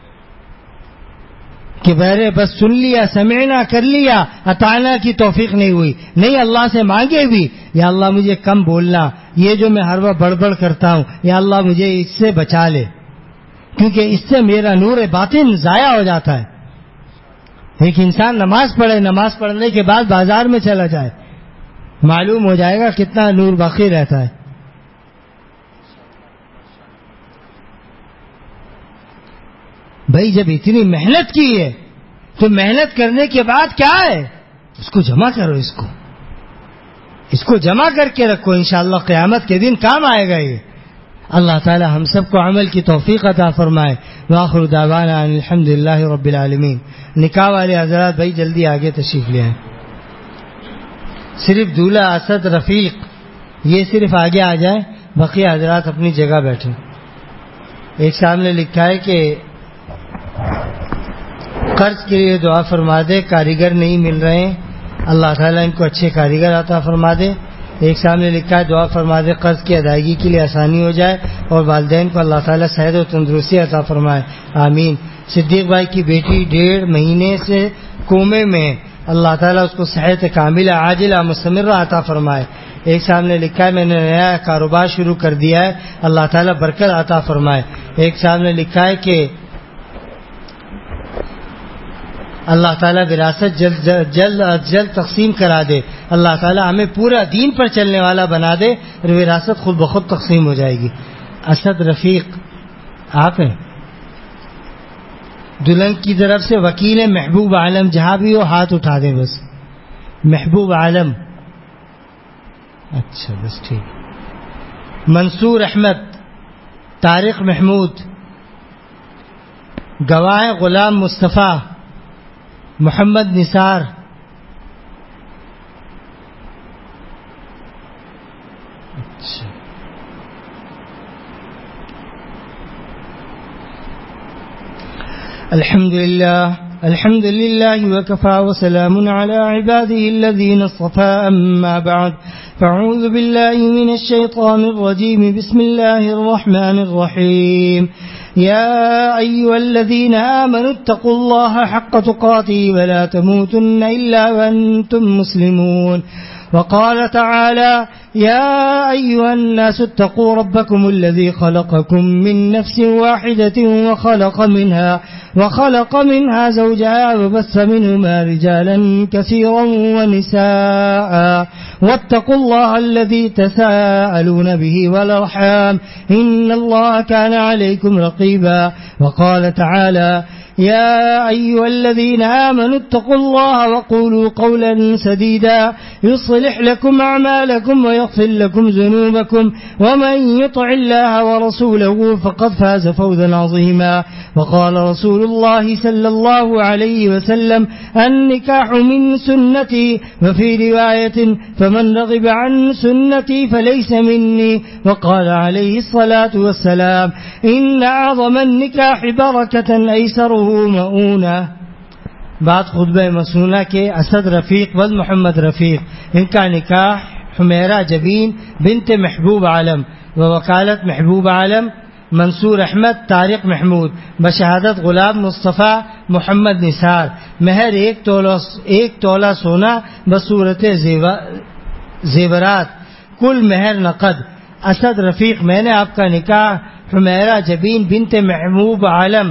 کہ بہرے بس سن لیا، سمعنا، کر لیا، اطعنا کی توفیق نہیں ہوئی. نہیں، اللہ سے مانگے بھی یا اللہ مجھے کم بولنا، یہ جو میں ہر وقت بڑبڑ کرتا ہوں یا اللہ مجھے اس سے بچا لے، کیونکہ اس سے میرا نور باطن ضائع ہو جاتا ہے. ایک انسان نماز پڑھے، نماز پڑھنے کے بعد بازار میں چلا جائے، معلوم ہو جائے گا کتنا نور باقی رہتا ہے. بھائی جب اتنی محنت کی ہے تو محنت کرنے کے بعد کیا ہے؟ اس کو جمع کرو، اس کو اس کو جمع کر کے رکھو، انشاءاللہ قیامت کے دن کام آئے گا. یہ اللہ تعالی ہم سب کو عمل کی توفیق عطا فرمائے. وآخر دعوانا ان الحمدللہ رب العالمین. نکاح والے حضرات بھائی جلدی آگے تشریف لے آئیں. صرف دولہا اسد رفیق یہ صرف آگے آ جائیں، بقیہ حضرات اپنی جگہ بیٹھیں. ایک سامنے لکھا ہے کہ قرض کے لیے دعا فرما دے، کاریگر نہیں مل رہے ہیں، اللہ تعالیٰ ان کو اچھے کاریگر عطا فرما دے. ایک سامنے لکھا ہے دعا فرما دے قرض کی ادائیگی کے لیے آسانی ہو جائے اور والدین کو اللہ تعالیٰ صحت و تندرستی عطا فرمائے، آمین. صدیق بھائی کی بیٹی ڈیڑھ مہینے سے کومے میں، اللہ تعالیٰ اس کو صحت کاملہ عاجلہ مستمرہ عطا فرمائے. ایک سامنے لکھا ہے میں نے نیا کاروبار شروع کر دیا ہے، اللہ تعالیٰ برکت عطا فرمائے. ایک سامنے لکھا ہے کہ اللہ تعالیٰ وراثت جلد جلد جلد تقسیم کرا دے، اللہ تعالیٰ ہمیں پورا دین پر چلنے والا بنا دے اور وراثت خود بخود تقسیم ہو جائے گی. اسد رفیق آپ ہیں. دلہن کی طرف سے وکیل محبوب عالم، جہاں بھی ہو ہاتھ اٹھا دیں بس. محبوب عالم، اچھا بس ٹھیک. منصور احمد، طارق محمود، گواہ غلام مصطفیٰ، محمد نثار، اچھا الحمد للہ الحمد للہ وکفى وسلام على عباده الذين اصطفى اما بعد فاعوذ باللہ من الشیطان الرجیم بسم اللہ الرحمن الرحیم يا أيها الذين آمنوا اتقوا الله حق تقاته ولا تموتن إلا وأنتم مسلمون. وقال تعالى يا أيها الناس اتقوا ربكم الذي خلقكم من نفس واحدة وخلق منها وخلق منها زوجها وبث منهما رجالا كثيرا ونساء واتقوا الله الذي تساءلون به والأرحام إن الله كان عليكم رقيبا. وقال تعالى يا أيها الذين آمنوا اتقوا الله وقولوا قولا سديدا يصلح لكم أعمالكم ويغفر لكم ذنوبكم ومن يطع الله ورسوله فقد فاز فوزا عظيما. وقال رسول الله صلى الله عليه وسلم النكاح من سنتي وفي رواية فمن رغب عن سنتي فليس مني. وقال عليه الصلاة والسلام إن أعظم النكاح بركة أيسره مؤونة. بات خطبہ مسنونہ کے اسد رفیق ول محمد رفیق، ان کا نکاح حمیرہ جبین بنت محبوب عالم و وکالت محبوب عالم منصور احمد طارق محمود بشہادت غلام مصطفیٰ محمد نثار، مہر ایک تولہ ایک تولہ سونا بصورت زیورات، کل مہر نقد. اسد رفیق، میں نے آپ کا نکاح حمیرہ جبین بنت محبوب عالم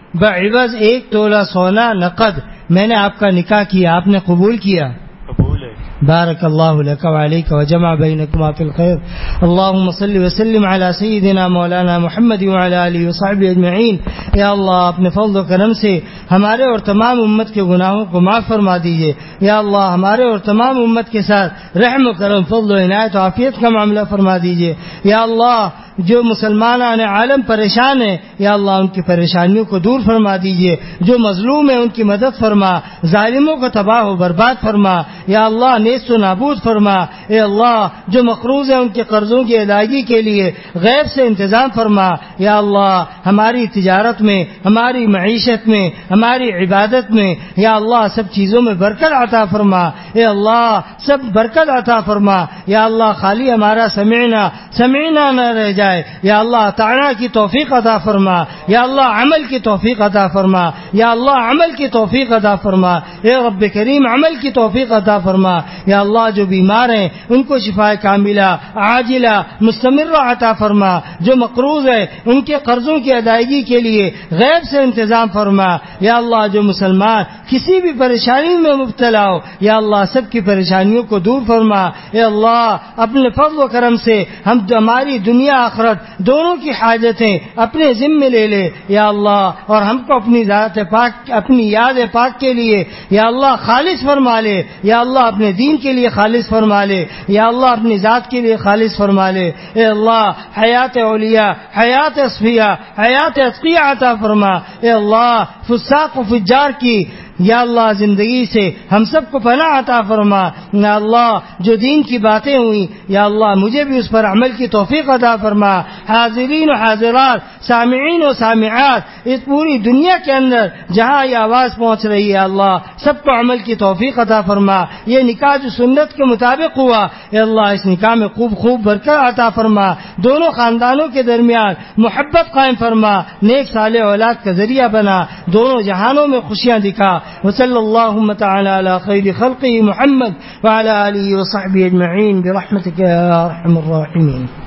بعوض ایک تولہ سونا نقد میں نے آپ کا نکاح کیا، آپ نے قبول کیا؟ قبول ہے. بارک اللہ لك وعليك وجمع بينكما في الخير. اللهم صل وسلم على سيدنا مولانا محمد وعلى آله وصحبه اجمعین. یا اللہ اپنے فضل و کرم سے ہمارے اور تمام امت کے گناہوں کو معاف فرما دیجیے. یا اللہ ہمارے اور تمام امت کے ساتھ رحم و کرم، فضل و عنایت و عافیت کا معاملہ فرما دیجیے. یا اللہ جو مسلمان عالم پریشان ہیں، یا اللہ ان کی پریشانیوں کو دور فرما دیجیے. جو مظلوم ہیں ان کی مدد فرما، ظالموں کو تباہ و برباد فرما. یا اللہ نیست و نابود فرما. اے اللہ جو مقروض ہیں ان کے قرضوں کی ادائیگی کے لیے غیب سے انتظام فرما. یا اللہ ہماری تجارت میں، ہماری معیشت میں، ہماری عبادت میں، یا اللہ سب چیزوں میں برکت عطا فرما. اے اللہ سب برکت عطا فرما. یا اللہ خالی ہمارا سمعنا سمعنا نہ رہ جائے. یا اللہ اطاعنا کی توفیق عطا فرما. یا اللہ عمل کی توفیق عطا فرما. یا اللہ عمل کی توفیق عطا فرما. اے رب کریم عمل کی توفیق عطا فرما. یا اللہ جو بیمار ہیں ان کو شفا کاملہ عاجلہ مستمرہ عطا فرما. جو مقروض ہے ان کے قرضوں کی ادائیگی کے لیے غیب سے انتظام فرما. یا اللہ جو مسلمان کسی بھی پریشانی میں مبتلا ہو، یا اللہ سب کی پریشانیوں کو دور فرما. اے اللہ اپنے فضل و کرم سے ہم ہماری دنیا آخرت دونوں کی حاجتیں اپنے ذمے لے لے. یا اللہ اور ہم کو اپنی ذات پاک اپنی یاد پاک کے لیے یا اللہ خالص فرما لے. یا اللہ اپنے دین کے لیے خالص فرما لے. یا اللہ اپنی ذات کے لیے خالص فرما لے. اے اللہ حیات اولیاء، حیات اصفیاء، حیات اتقیاء عطا فرما. اے اللہ فساق و فجار کی یا اللہ زندگی سے ہم سب کو پناہ عطا فرما. یا اللہ جو دین کی باتیں ہوئی یا اللہ مجھے بھی اس پر عمل کی توفیق عطا فرما. حاضرین و حاضرات، سامعین و سامعات، اس پوری دنیا کے اندر جہاں یہ آواز پہنچ رہی ہے اللہ سب کو عمل کی توفیق عطا فرما. یہ نکاح جو سنت کے مطابق ہوا، اے اللہ اس نکاح میں خوب خوب برکت عطا فرما. دونوں خاندانوں کے درمیان محبت قائم فرما. نیک صالح اولاد کا ذریعہ بنا. دونوں جہانوں میں خوشیاں دکھا. وصلی اللہم تعالی علی خیر خلقہ محمد وعلی آلہ وصحبہ اجمعین برحمتک یا ارحم الراحمین.